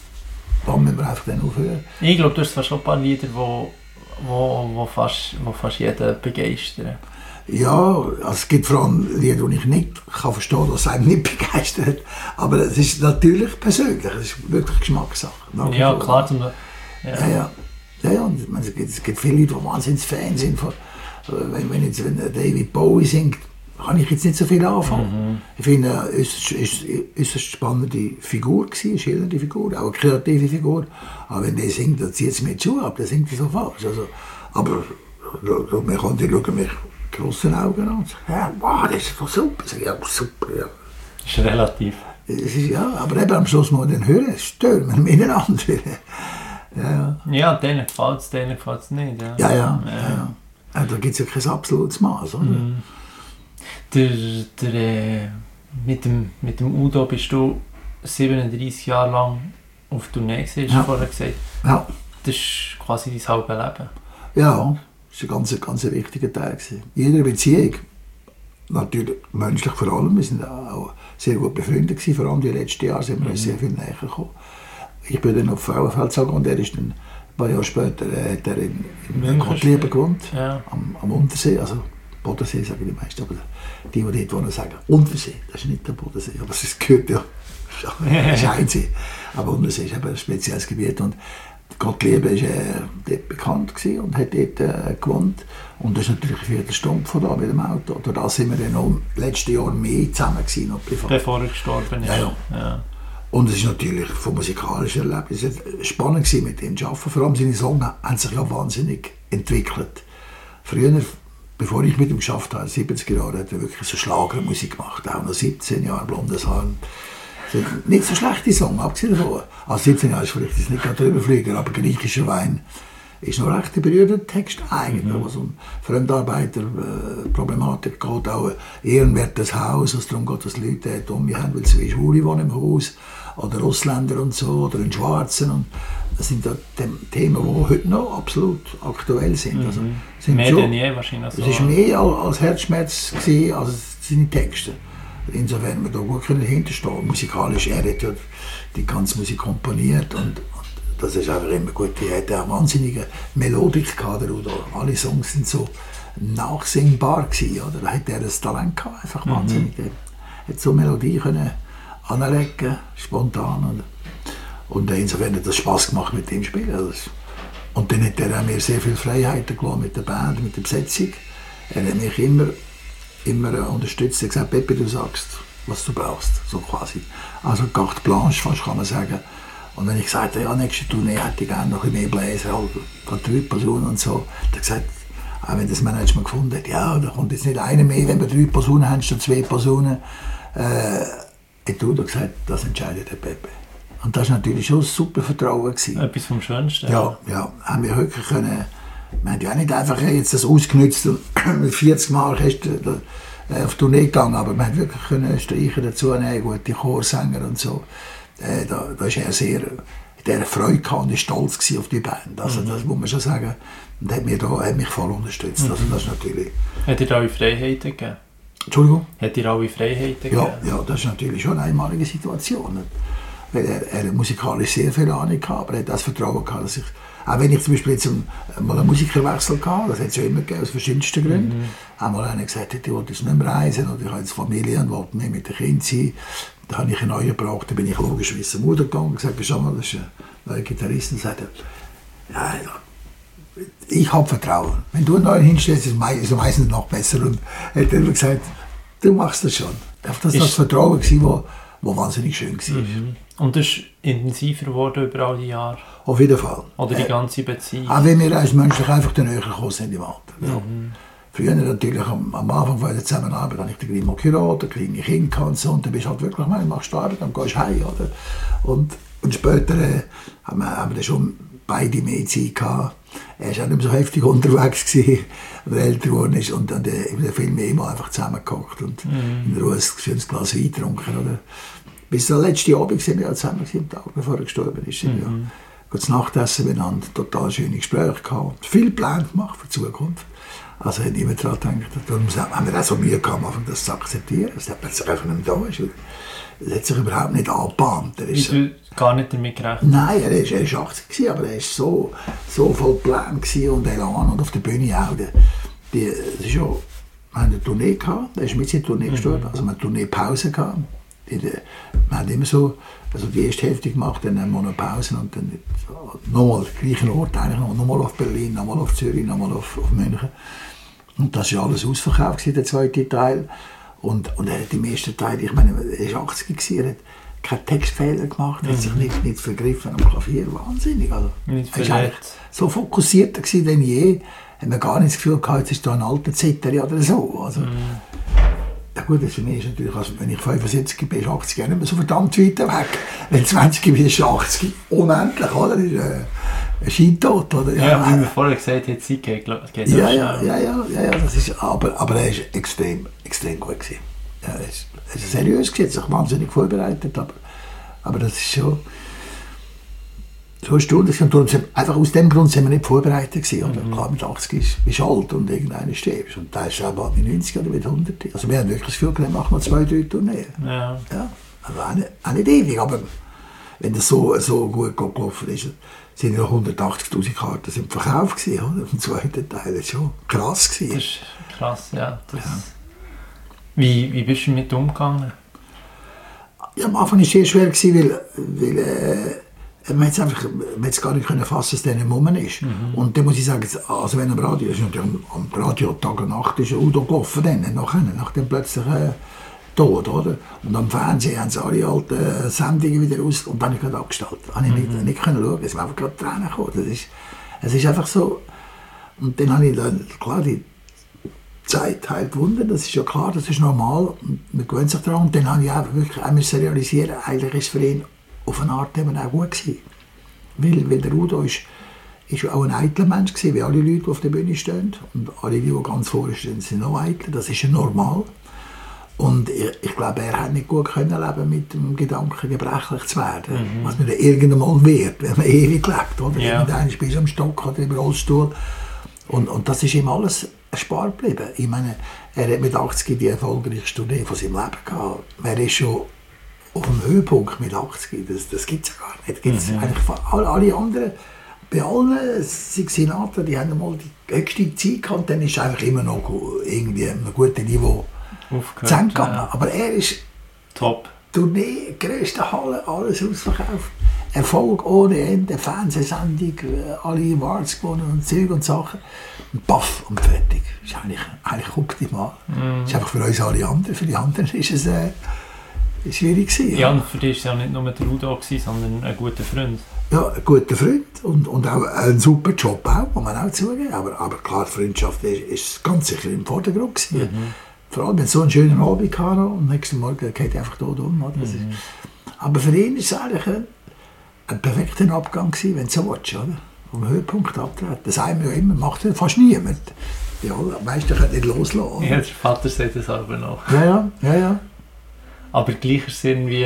da müssen wir einfach dann aufhören. Ich glaube, du hast fast schon ein paar Lieder, wo, wo, wo, fast, wo fast jeden begeistern. Ja, also es gibt vor allem Lieder, die ich nicht kann verstehen kann, was einem nicht begeistert. Aber es ist natürlich persönlich, es ist wirklich Geschmackssache. Ja, klar. Zum, ja. Ja, ja. Ja, ja, und es gibt, es gibt viele Leute, die wahnsinnig Fans sind. Von, wenn, wenn, jetzt, wenn David Bowie singt, kann ich jetzt nicht so viel anfangen. Mhm. Ich finde, es war eine spannende Figur, eine schillernde Figur, auch eine kreative Figur. Aber wenn der singt, dann zieht es mir die Schuhe ab, dann singt er so falsch. Also, aber man kann die schauen mich grossen Augen an und sagen, ja, wow, das ist doch super. Ja, super, ja. Das ist relativ. Es ist, ja, aber eben am Schluss muss man dann hören, stören wir miteinander. Ja, ja. Ja, denen gefällt es, denen gefällt es nicht. Ja, ja. ja, ja. ja. ja da gibt es ja kein absolutes Maß, oder? Mhm. Der, der, äh, mit, dem, mit dem Udo bist du siebenunddreißig Jahre lang auf Tournee gewesen, hast du ja. vorher gesagt. Ja. Das ist quasi dein halbes Leben. Ja, das war ein ganz, ganz wichtiger Teil. Jede Beziehung, natürlich menschlich vor allem, wir waren auch sehr gut befreundet gewesen, vor allem die letzten Jahre sind wir uns mhm. sehr viel näher gekommen. Ich bin dann auf Frauenfeld gegangen und er ist dann ein paar Jahre später äh, hat er in, in Gottlieben gewohnt, ja. am, am Untersee, also Bodensee sagen die meisten, aber die, die dort wohnen, sagen Untersee, das ist nicht der Bodensee, aber es gehört ja, das ist Einsee, aber Untersee ist eben ein spezielles Gebiet und Gottlieben war äh, dort bekannt und hat dort äh, gewohnt und das ist natürlich eine Viertelstunde von da mit dem Auto, durch das sind wir dann noch letztes Jahr mehr zusammen gewesen, noch privat. Bevor er gestorben ist. Ja, ja. Ja. Und es war natürlich vom musikalischen Erlebnis spannend mit ihm zu arbeiten. Vor allem seine Songs haben sich ja wahnsinnig entwickelt. Früher, bevor ich mit ihm gearbeitet habe, in den siebziger Jahren, hat er wirklich so Schlagermusik gemacht. Auch noch siebzehn Jahre, blondes Haar. Nicht so schlechte Songs, abgesehen davon. Also siebzehn Jahre ist vielleicht nicht gerade drüberfliegen, aber griechischer Wein ist noch recht ein berührender Text eigentlich, mhm. wo es um Fremdarbeiterproblematik äh, geht, auch ehrenwertes Haus, also darum geht, dass Leute um mich haben, weil zwei Schwule wohnen im Haus, oder Ausländer und so, oder in Schwarzen. Und das sind ja Themen, die heute noch absolut aktuell sind. Mhm. Also, sind mehr schon, denn je wahrscheinlich. Es war mehr als Herzschmerz gewesen, als seine Texte. Insofern wir da gut hinterstehen. Musikalisch, er hat ja die ganze Musik komponiert und das ist einfach immer gut. Er hatte auch wahnsinnige Melodik gehabt, oder alle Songs sind so nachsingbar gewesen, oder? Da hatte er das Talent gehabt, einfach wahnsinnig. Mhm. Er hat so Melodie können anlegen, spontan. Und, und insofern hat es Spass gemacht mit dem Spielen. Also, und dann hat er mir sehr viel Freiheiten gelassen mit der Band, mit der Besetzung. Er hat mich immer, immer unterstützt. Er hat gesagt, Pepe, du sagst, was du brauchst, so quasi. Also carte blanche, fast kann man sagen. Und wenn ich gesagt habe, ja, nächste Tournee hätte ich gerne noch ein bisschen mehr Bläser, halt drei Personen und so, hat er gesagt, auch wenn das Management gefunden hat, ja, da kommt jetzt nicht einer mehr, wenn wir drei Personen haben, statt zwei Personen. Äh, ich habe gesagt, das entscheidet der Pepe. Und das war natürlich schon ein super Vertrauen gewesen. Etwas vom Schönsten. Ja, ja, haben wir wirklich können. Wir haben ja nicht einfach jetzt das ausgenutzt und mit vierzig Mal hast du äh, auf Tournee gegangen, aber wir haben wirklich können Streicher dazu nehmen, gute Chorsänger und so. Äh, da, da ist er sehr der Freude gehabt und ist stolz gewesen auf die Band. Also mhm. das muss man schon sagen. Und hat mich, da, hat mich voll unterstützt. Mhm. Also das ist natürlich. Hat dir alle Freiheiten gegeben? Entschuldigung? Hat dir alle Freiheiten gegeben? Ja, ja, das ist natürlich schon eine einmalige Situation. Weil er, er musikalisch sehr viel Ahnung hatte, aber er hat das Vertrauen gehabt, dass ich, auch wenn ich zum Beispiel jetzt mal einen Musikerwechsel hatte, das hat es ja immer gegeben, aus verschiedensten Gründen, mhm. einmal einer gesagt hat, ich wollte jetzt nicht mehr reisen oder ich habe jetzt Familie und wollte nicht mit den Kindern sein. Da habe ich einen neuen gebraucht, da bin ich logischerweise zur Mutter gegangen und gesagt, schau mal, das ist ein neuer Gitarrist. Und sagte, ja, ja, ich habe Vertrauen. Wenn du einen neuen hinstellst, ist es meistens noch besser. Und er hat immer gesagt, du machst das schon. Das war das Vertrauen, das war wahnsinnig schön war. Mhm. Und das ist intensiver geworden über all die Jahre? Auf jeden Fall. Oder die ganze Beziehung? Auch wenn wir als menschlich einfach näher gekommen sind im Alter. Ja. Mhm. Früher natürlich, am, am Anfang von der Zusammenarbeit, habe ich den Grimo geheiratet, kleine Kinder und so. Und dann bist du halt wirklich, man, machst du Arbeit, dann gehst du heim. Oder? Und, und später äh, haben, wir, haben wir schon beide mehr Zeit gehabt. Er war auch nicht mehr so heftig unterwegs gewesen, weil er älter geworden ist. Und dann äh, in den Film immer einfach zusammengekocht und mhm. in Ruhe ein schönes Glas Wein getrunken. Oder? Bis der letzte Abend sind wir ja zusammen gewesen, am Tag, bevor er gestorben ist. Mhm. Ja. Gut Nachtessen miteinander, total schöne Gespräche gehabt. Viel Pläne gemacht für die Zukunft. Also ich habe nicht mehr daran gedacht. Darum haben wir auch so Mühe gehabt, am Anfang das zu akzeptieren. Das hat plötzlich einfach nicht mehr da ist. Er hat sich überhaupt nicht angebahnt. Er ist, du gar nicht damit gerechnet? Nein, er war er achtzig gewesen, aber er war so, so voll Plan und Elan und auf der Bühne auch. Die, die, das ist ja, wir hatten eine Tournee gehabt, er ist mit seiner Tournee gestorben, mhm. also wir hatten eine Tourneepause gehabt. Die, die, wir haben immer so, also die erste Hälfte gemacht, dann haben wir eine Pause und dann nochmal den gleichen Ort, eigentlich nochmal auf Berlin, nochmal auf Zürich, nochmal auf, auf München. Und das war alles ausverkauft, der zweite Teil. Und, und er hat im ersten Teil, ich meine, er war achtzig gewesen, er hat keinen Textfehler gemacht, er hat sich nicht, nicht vergriffen am Klavier, wahnsinnig. Also, er war so fokussierter denn je, hat man gar nicht das Gefühl gehabt, jetzt ist da ein alter Zitter oder so. Also, mm. Ja gut, das für mich ist natürlich, also wenn ich fünfundsiebzig bin, ist achtzig ja nicht mehr so verdammt weit weg. Wenn zwanzig bin, ist achtzig unendlich, oder? Das ist äh, ein Scheintod, oder? Ja, ja, wie wir vorher gesagt haben, Zeit geht, geht ja, ja, ja, ja, ja, ja, das ist, aber, aber er war extrem, extrem gut gewesen. Ja, er ist, er ist seriös gewesen, hat sich wahnsinnig vorbereitet, aber, aber das ist schon so erstaunlich. Und einfach aus dem Grund sind wir nicht vorbereitet gewesen, oder? Mhm. Klar, mit achtzig ist, bist du alt und irgendeiner stirbst. Und da ist auch bald mit neunzig oder mit hundert. Also wir haben wirklich das Gefühl, wir machen noch zwei, drei Tourneen. Ja. Ja, also auch nicht, auch nicht ewig, aber wenn das so, so gut gelaufen ist, sind ja hundertachtzigtausend Karten sind verkauft gewesen, oder? Im zweiten Teil, das war schon krass gewesen. Das ist krass, ja. Das ja. Wie, wie bist du damit umgegangen? Ja, am Anfang war es sehr schwer gewesen, weil, weil äh, man hat einfach man hat's gar nicht können fassen, dass der nicht rum ist. Mhm. Und dann muss ich sagen, also wenn am Radio, das ist natürlich am, am Radio Tag und Nacht ist Udo gelaufen, dann, nachher, nach dem plötzlichen äh, Tod, oder? Und am Fernsehen haben sie alle alten äh, Sendungen wieder raus und dann habe ich gerade abgestellt. Da konnte ich nicht, nicht können schauen, es sind einfach gerade Tränen gekommen. Das ist, es ist einfach so. Und dann habe ich dann, klar, die Zeit halt gewundert, das ist ja klar, das ist normal, und man gewöhnt sich daran. Und dann habe ich auch wirklich auch müssen realisieren, eigentlich ist es für ihn auf eine Art eben auch gut gewesen. Weil, weil der Udo ist, ist auch ein eitler Mensch gewesen, wie alle Leute, die auf der Bühne stehen. Und alle, die ganz vorne stehen, sind auch eitel, das ist ja normal. Und ich, ich glaube, er hat nicht gut können leben mit dem Gedanken, gebrechlich zu werden. Mhm. Was man irgendwann mal wird, wenn man ewig lebt. Oder? Ja. Irgendwann bist du am Stock oder im Rollstuhl. Und, und das ist ihm alles erspart geblieben. Ich meine, er hat mit achtzig die erfolgreichste Tournee von seinem Leben gehabt. Er ist schon auf dem Höhepunkt mit achtzig. Das, das gibt es ja gar nicht. Gibt's mhm. eigentlich von all, alle anderen, bei allen Sinatra, die haben mal die höchste Zeit gehabt. Und dann ist es einfach immer noch irgendwie ein gutes Niveau zusammengegangen. Ja. Aber er ist top. Tournee, grösste Halle, alles ausverkauft. Erfolg ohne Ende, Fernsehsendung, alle Awards gewonnen und Zeug und Sachen. Und paff, und fertig. Das ist eigentlich, eigentlich optimal. Mm. Das ist einfach für uns alle anderen. Für die anderen ist es, äh, ist schwierig gewesen. Ja, und für dich war es ja nicht nur der Udo, sondern ein guter Freund. Ja, ein guter Freund und, und auch ein super Job auch, muss man auch zugeben. Aber, aber klar, die Freundschaft ist, ist ganz sicher im Vordergrund gewesen. Mhm. Vor allem, wenn so einen schönen Abend hatte und am nächsten Morgen geht er einfach dort um. Oder? Mhm. Ist, aber für ihn war es eigentlich ein, ein perfekter Abgang gewesen, wenn du so willst, oder? Am Höhepunkt abtreten. Das sagen wir ja immer, macht ja fast niemand. Die meisten können nicht loslassen. Ja, der Vater sagt das aber noch. Ja, ja, ja, ja. Aber gleich ist es irgendwie,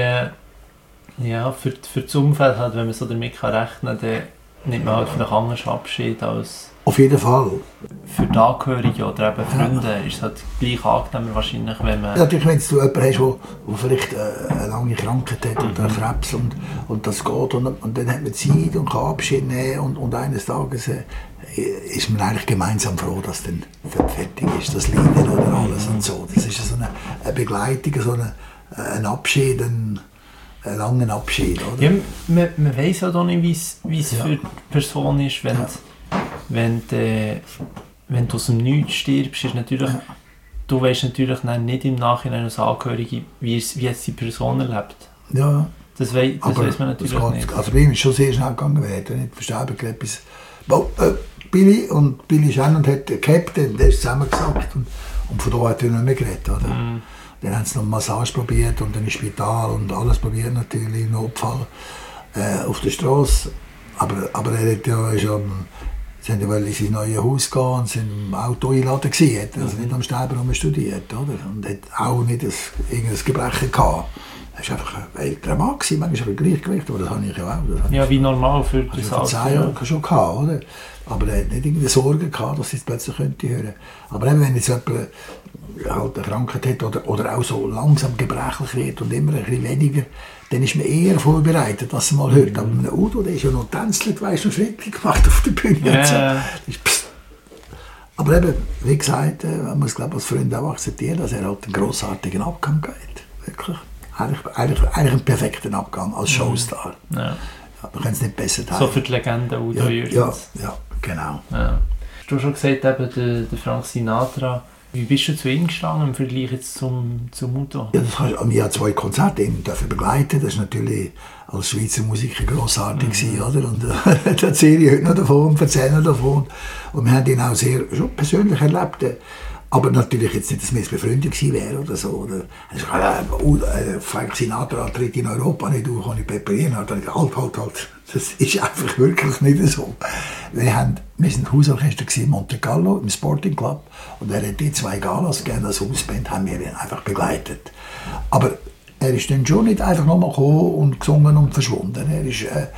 ja, für, für das Umfeld, halt, wenn man so damit kann rechnen kann, dann nimmt man halt vielleicht anders Abschied als... Auf jeden Fall. Für die Angehörigen oder eben Freunde ja. ist es halt gleich angenehmer wahrscheinlich, wenn man... Ja, natürlich, wenn du jemanden hast, der vielleicht eine lange Krankheit hat oder einen Krebs und, und das geht und, und dann hat man Zeit und kann Abschied nehmen und, und eines Tages äh, ist man eigentlich gemeinsam froh, dass dann fertig ist, das Leiden oder alles und so. Das ist so eine, eine Begleitung, so eine, ein Abschied, ein, einen langen Abschied. Oder? Ja, man, man weiss ja doch nicht, wie es ja. für die Person ist, wenn... Ja. Wenn, de, wenn du aus dem Nichts stirbst, ist natürlich, ja. du weißt natürlich nicht im Nachhinein als Angehörige, wie, es, wie jetzt die Person erlebt. Ja, das weiss, das weiss man natürlich geht, nicht. Also bei ihm ist schon sehr schnell gegangen, er hat nicht versterben etwas. Äh, Billy und Billy Shannon hat gehabt, der ist zusammengesackt und, und von da hat er nicht mehr geredet. Oder? Mm. Dann haben sie noch eine Massage probiert und dann im Spital und alles probiert natürlich, im Notfall äh, auf der Straße. Aber, aber er hat ja schon... Sie wollten in sein neues Haus gehen und sind im Auto eingeladen gewesen, hat also nicht am Sterben studiert, oder? Und hat auch nicht ein, irgendein Gebrechen gehabt. Er war einfach ein älterer Mann, manchmal ein Gleichgewicht, aber das habe ich ja auch. Ja, wie normal für das Alter. Also vor zehn Jahren schon gehabt, oder? Aber er hat nicht irgendeine Sorge gehabt, dass sie es plötzlich könnte hören. Aber eben, wenn jetzt jemand halt eine Krankheit hat oder, oder auch so langsam gebrechlich wird und immer ein bisschen weniger, dann ist man eher vorbereitet, was man mal hört. Aber mit Udo, der ist ja noch tänzelt, weißt du, Schritte gemacht auf der Bühne. Yeah. So. Aber eben, wie gesagt, man muss glaube als Freund auch akzeptieren, dass er halt einen grossartigen Abgang geht. Wirklich. Eigentlich, eigentlich, eigentlich einen perfekten Abgang als Showstar. Ja. Ja, man kann es nicht besser teilen. So für die Legende Udo ja, Jürgens. Ja, ja, genau. Ja. Du hast schon gesagt, eben, der, der Frank Sinatra. Wie bist du zu ihm gestanden im Vergleich jetzt zum, zum Udo? Ja, das kannst, wir haben zwei Konzerte begleiten. Das war natürlich als Schweizer Musiker grossartig, mhm. gewesen, oder? Und äh, da erzähle ich heute noch davon und erzähle noch davon. Und wir haben ihn auch sehr schon persönlich erlebt. Aber natürlich jetzt nicht, dass wir befreundet gewesen wären oder so. Oder, also, äh, Frank Sinatra tritt in Europa nicht auf, kann ich peperieren. Und dann halt, halt, halt. Das ist einfach wirklich nicht so. Wir haben, wir sind Hausorchester in Monte Carlo, im Sporting Club. Und er hat die zwei Galas gegeben, als Hausband, haben wir ihn einfach begleitet. Aber er ist dann schon nicht einfach nochmal gekommen und gesungen und verschwunden. Er ist, äh,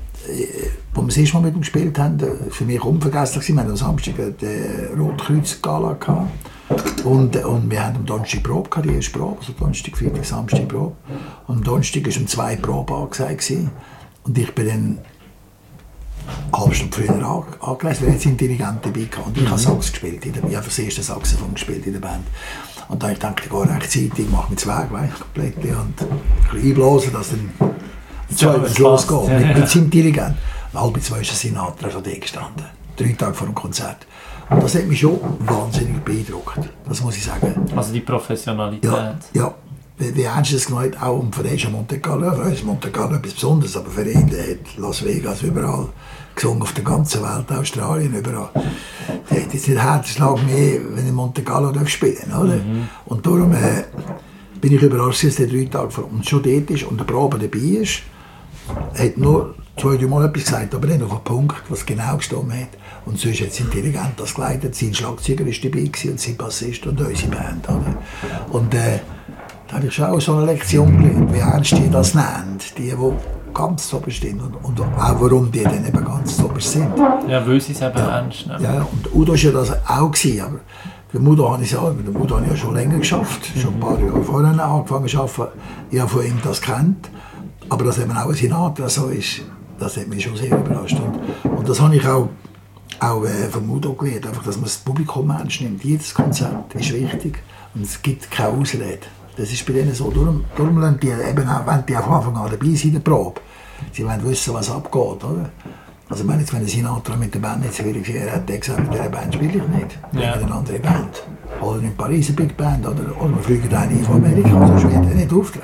als wir das erste Mal mit ihm gespielt haben, für mich unvergesslich gewesen. Wir hatten am Samstag die Rotkreuz-Gala gehabt. Und, und wir hatten am Donnerstag Probe gehabt, die erste Probe, also Donnerstag, Freitag, Samstag Probe. Und am Donnerstag war um zwei Probe angesagt. Und ich bin dann eine halbe Stunde früher angereist, weil jetzt sind Dirigenten dabei gehabt. Und ich habe Sax gespielt, ich habe das erste Saxophon gespielt in der Band. Und dann dachte ich, ich gehe rechtzeitig, ich mache mich Weg, komplett, und ein bisschen einblasen, dass dann zwei ja, losgeht, ja, mit, mit seinem Dirigent. Und halb zwei ist ein Sinatra schon da gestanden, drei Tage vor dem Konzert. Und das hat mich schon wahnsinnig beeindruckt, das muss ich sagen. Also die Professionalität. Ja, ja. Wie, wie ernst es gemeint, auch um für ihn ist Monte Carlo, für uns ist Monte Carlo etwas Besonderes, aber für ihn, der hat Las Vegas überall gesungen, auf der ganzen Welt, Australien, überall. Der hat jetzt nicht Herzschlag mehr, wenn er Monte Carlo spielen darf, oder? Mhm. Und darum äh, bin ich überrascht, dass der drei Tage vor uns schon dort ist und der Probe dabei ist. Er hat nur zwei, drei Mal etwas gesagt, aber nicht auf einen Punkt, was genau gestimmt hat. Und sonst hat sein Dirigent das geleitet, sein Schlagzeuger war dabei und sein Bassist und unsere Band. Oder? Und äh, da habe ich schon auch so eine Lektion gelernt, wie ernst die das nennen, die, die ganz so bestimmt und, und auch warum die dann eben ganz so sind. Ja, weil sie es eben ja. ernst nehmen. Ja, und Udo war ja das auch gewesen, aber für Udo habe ich es auch, mit dem Udo habe ich ja schon länger geschafft, mhm. schon ein paar Jahre vorher angefangen zu arbeiten. Ich habe von ihm das kennt, aber dass eben auch ein Sinatra so ist, das hat mich schon sehr überrascht. Und, und das habe ich auch, auch äh, vom Udo gelernt, einfach, dass man das Publikum ernst nimmt. Jedes Konzert ist wichtig und es gibt keine Ausrede. Das ist bei denen so. Darum, darum wollen die, eben auch, wenn die von Anfang an dabei sind in der Probe. Sie wollen wissen, was abgeht. Oder? Also wenn jetzt, wenn Sinatra mit der Band jetzt wieder gesehen hat, der gesagt, mit dieser Band spiele ich nicht. Ja. Mit einer anderen Band. Oder in Paris eine Big Band. Oder, oder wir fliegen einen von Amerika, so also wird er nicht auftreten.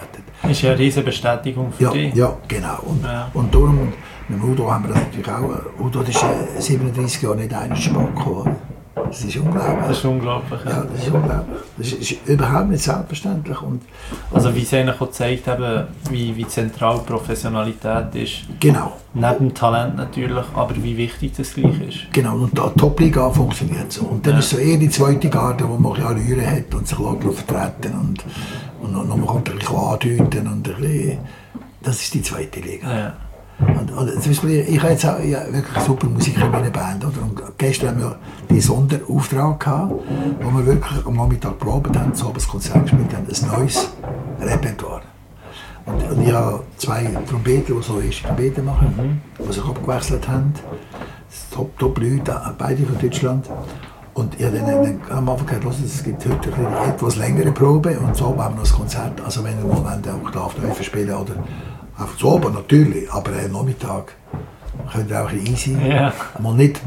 Ist ja eine riesige Bestätigung für ja, dich. Ja, genau. Und, ja. und darum, mit Udo haben wir das natürlich auch. Udo ist äh, siebenunddreissig Jahre nicht einmal Sport gekommen. Das ist unglaublich. Das ist unglaublich. Ja, ja das ist unglaublich. Das ist, ist überhaupt nicht selbstverständlich. Und, also wie es eigentlich auch zeigt, eben, wie, wie zentral Professionalität ist. Genau. Neben Talent natürlich, aber wie wichtig das gleich ist. Genau, und die Top-Liga funktioniert so. Und dann ja. ist so eher die zweite Garde, wo man ein bisschen Allüre hat und sich vertreten und, und, und man kommt ein bisschen andeuten und ein bisschen, das ist die zweite Liga. Ja. Und, und zum Beispiel, ich habe jetzt auch ja, wirklich super Musiker in meiner Band. Oder? Und gestern haben wir den Sonderauftrag gehabt, wo wir wirklich am Nachmittag probiert haben, so ein Konzert gespielt haben, ein neues Repertoire. Und, und ich habe zwei Trompeter, die so erste Trompete machen, mhm. die sich abgewechselt haben. Top, top Leute, beide von Deutschland. Und ich habe dann, dann am Anfang gesagt, es gibt heute eine etwas längere Probe und so haben wir noch ein Konzert. Also wenn wir mal auch Octave neu spielen oder einfach so, aber natürlich, aber am Nachmittag könnt ihr auch ein bisschen easy. Yeah. Mal nicht,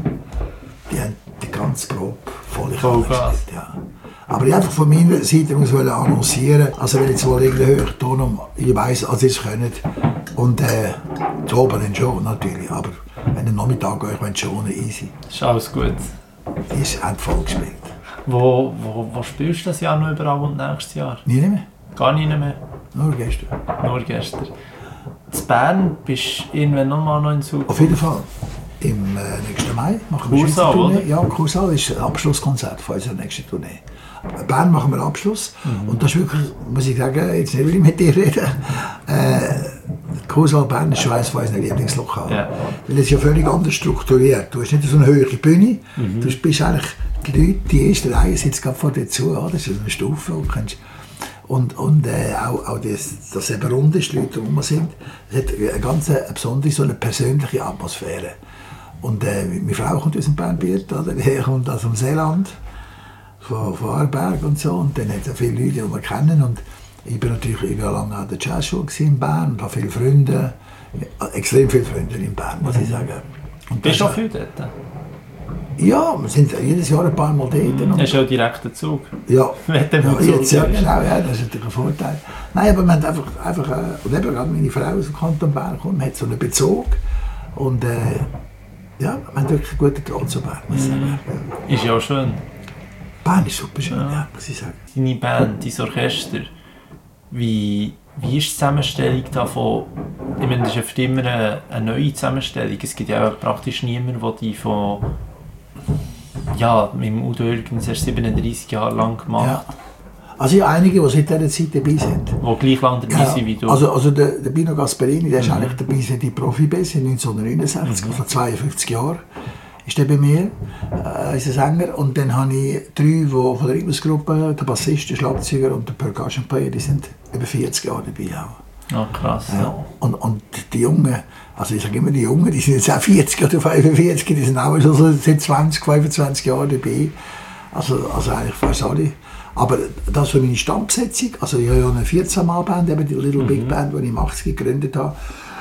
die haben die ganze Probe voll gespielt. Ja. Aber ich einfach von meiner Seite muss annoncieren, also wenn ich zwar irgendeinen höheren Ton, ich weiss, als ich es könnt. Und äh, zu oben dann schon natürlich, aber wenn am Nachmittag gehe ich wenn schon easy. Ist alles gut. Die ist voll gespielt. Wo, wo, wo spielst du das Jahr noch überall und nächstes Jahr? Nie mehr. Gar nicht mehr? Nur gestern. Nur gestern. In Bern bist du irgendwann noch mal noch in Zug? Auf jeden Fall. Im äh, nächsten Mai machen wir Kursaal, eine oder? Ja, Kursaal ist ein Abschlusskonzert von unserer nächsten Tournee. Bern machen wir Abschluss. Mhm. Und das ist wirklich, muss ich sagen, jetzt nicht will ich mit dir reden, äh, Kursaal Bern ist schon eines von unseren Lieblingslokalen. Ja. Weil es ist ja völlig anders strukturiert. Du hast nicht so eine hohe Bühne, mhm. du bist eigentlich, die Leute, die erste Reihe sitzen gerade vor dir zu, oder? Das ist eine Stufe, wo du kannst. Und, und äh, auch, auch das, dass eben rund ist, die Leute rum sind, das hat eine ganz eine besondere, so eine persönliche Atmosphäre. Und äh, meine Frau kommt aus dem Bernbiet, oder? Die kommt aus dem Seeland, von, von Aarberg und so. Und dann hat es viele Leute, die wir kennen. Und ich bin natürlich ich war lange an der Jazzschule in Bern und habe viele Freunde, extrem viele Freunde in Bern, muss ich sagen. Und bist du auch viel dort? Ja, wir sind jedes Jahr ein paar Mal dort. Das ist ja direkt der Zug. Ja, ja, jetzt, ja genau, ja, das ist natürlich ein Vorteil. Nein, aber wir haben einfach, einfach und eben gerade meine Frau aus dem Kanton Bern kommt, hat so einen Bezug. Und äh, ja, wir haben wirklich einen guten Draht zu Bern, muss ich sagen. Ja. Ist ja auch schön. Bern ist super schön, ja. Ja, muss ich sagen. Deine Band, dein Orchester, wie, wie ist die Zusammenstellung davon? Ich meine, das ist ja für immer eine, eine neue Zusammenstellung. Es gibt ja auch praktisch niemanden, der die von ja, mit dem Udo Jürgens erst siebenunddreissig Jahre lang gemacht. Ja. Also ich habe einige, die seit dieser Zeit dabei sind. Die gleich lange dabei ja. sind wie du. Also, also der, der Bino Gasperini, der ist mhm. eigentlich dabei seit die Profi-Bass neunzehnhundertneunundsechzig, mhm. also zweiundfünfzig Jahre ist der bei mir, äh, ist ein Sänger. Und dann habe ich drei, die von der Rhythmusgruppe, der Bassist, der Schlagzeuger und der Percussion Player, die sind über vierzig Jahre dabei auch. Oh, krass. Ja. Und, und die Jungen, also ich sage immer die Jungen, die sind jetzt auch vierzig oder fünfundvierzig, die sind auch schon so seit zwanzig, fünfundzwanzig Jahren dabei. Also, also eigentlich fast alle. Aber das war meine Stammbesetzung. Also ich habe ja eine vierzehn-Mann-Band, eben die Little mhm. Big Band, die ich im achtziger gegründet habe.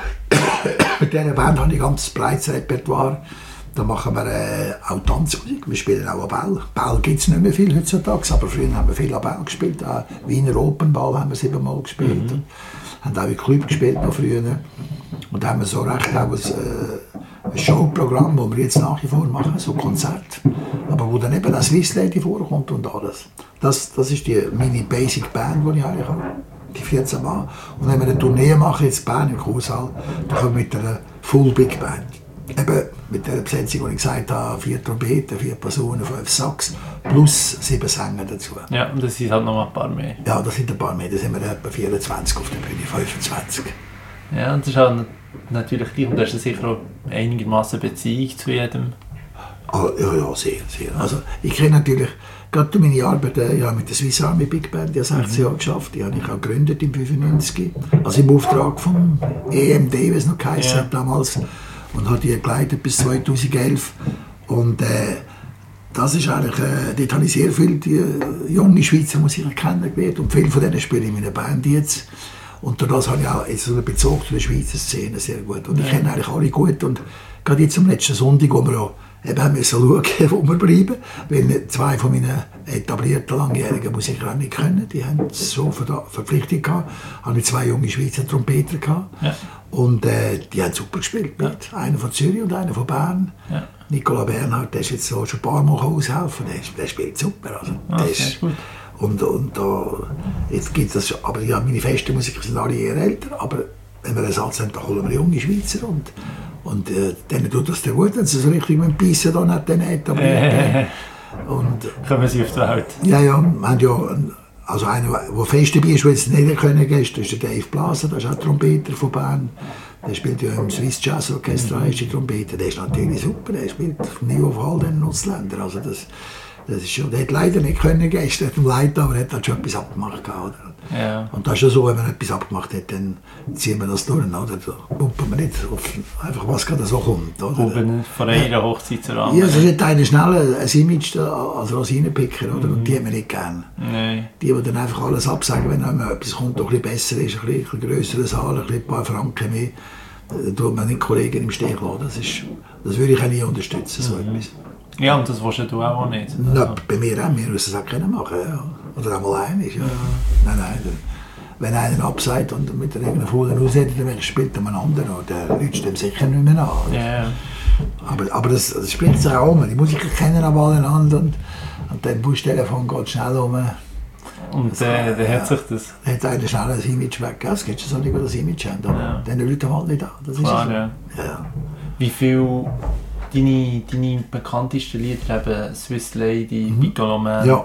Mit dieser Band habe ich ein ganz breites Repertoire. Da machen wir äh, auch Tanzmusik, wir spielen auch Ball. Ball gibt es nicht mehr viel heutzutage, aber früher haben wir viel Ball gespielt. Auch Wiener Opernball haben wir siebenmal gespielt. Mhm. Haben auch im Club gespielt noch früher. Und da haben wir so recht auch ein, äh, ein Showprogramm, das wir jetzt nach wie vor machen, so Konzert. Aber wo dann eben eine Swiss Lady vorkommt und alles. Das, das ist die meine Basic Band, die ich eigentlich habe. Die vierzehn Mann. Und wenn wir eine Tournee machen, jetzt Bern im Kursaal, dann kommen wir mit einer Full Big Band. Eben mit der Besetzung, die ich gesagt habe, vier Trompeten, vier Personen, fünf Sax, plus sieben Sänger dazu. Ja, und das sind halt noch ein paar mehr. Ja, das sind ein paar mehr. Da sind wir etwa vierundzwanzig auf der Bühne, fünfundzwanzig. Ja, und das ist auch natürlich gleich, und du hast sicher auch einigermaßen Beziehung zu jedem. Ah, ja, ja, sehr, sehr. Also, ich kenne natürlich, gerade meine Arbeit ja, mit der Swiss Army Big Band, die habe sechzehn mhm. Jahre geschafft, die habe ich auch gegründet im fünfundneunzig. Also im Auftrag vom E M D, wie es noch geheißen ja. hat damals. Und hat die begleitet bis zweitausendelf. Und äh, das ist eigentlich, äh, dort habe ich sehr viele die, junge Schweizer Musiker kennengelernt und viele von denen spielen in meiner Band jetzt. Und durch das habe ich auch jetzt so einen Bezug zu der Schweizer Szene sehr gut. Und ich kenne eigentlich alle gut. Und gerade jetzt am letzten Sonntag, wo wir auch eben haben müssen schauen, wo wir bleiben, weil zwei von meinen etablierten langjährigen Musikern nicht können. Die haben so verpflichtet gehabt. Habe ich zwei junge Schweizer Trompeter gehabt. Ja. Und äh, die haben super gespielt. Ja. Einer von Zürich und einer von Bern. Ja. Nicola Bernhard, der ist jetzt so schon ein paar Mal aushelfen. Der, der spielt super. Also, ah, der ist gut. Und, und da, jetzt gibt das schon, aber ja, meine festen Musiker sind alle eher älter, aber wenn wir einen Satz haben, dann holen wir junge Schweizer und, und äh, denen tut das sehr gut, wenn sie so richtig mit dem Bissen da nicht etabliert äh, und kommen sie auf die Welt? Ja, ja, wir haben ja, also einer, der fest dabei ist, der jetzt nicht können gehen, das ist der Dave Blaser, der ist auch Trompeter von Bern, der spielt ja im Swiss Jazz Orchestra, ist die Trompeter, der ist natürlich super, der spielt von Niveau auf all den Ausländern, also das, Das ist schon, der hat leider nicht können gestern, der Leiter, aber er hat halt schon etwas abgemacht. Oder? Ja. Und das ist ja so, wenn man etwas abgemacht hat, dann ziehen wir das durch. Oder? Da pumpen wir nicht auf einfach, was gerade so kommt. Oder? Oben von einer ja. Hochzeit zur anderen. Ja, es ist einer schnell ein Image als Rosinenpicker, oder? Mhm. Und die haben wir nicht gerne. Nein. Die, die dann einfach alles absagen, wenn etwas kommt, das ein bisschen besser ist, ein bisschen, ein bisschen grösserer Saal, ein, bisschen ein paar Franken mehr, dann tut man nicht Kollegen im Stich lassen. Das, ist, das würde ich auch nie unterstützen, so mhm. etwas. Ja, und das willst du auch nicht. Also. Ja, bei mir auch. Wir müssen es auch können machen. Ja. Oder einmal einig. Ja. Ja. Nein, nein. Wenn einer abseit und mit irgendeiner Folie aussieht, dann spielt er einen anderen. Der rutscht dem sicher nicht mehr an. Ja. Aber, aber das, das spielt sich auch um. Die Musiker kennen aber aneinander. Und, und dann Bustelefon geht schnell um. Und dann äh, hat sich das... Dann hat einer schnell das Image weg. Es gibt schon so nicht, die das Image haben. Aber ja. Dann rufen halt nicht an. Das Klar, ist so. Ja. Ja. Wie viel... Deine, deine bekanntesten Lieder eben Swiss Lady, mhm. Piccolo Man. Ja.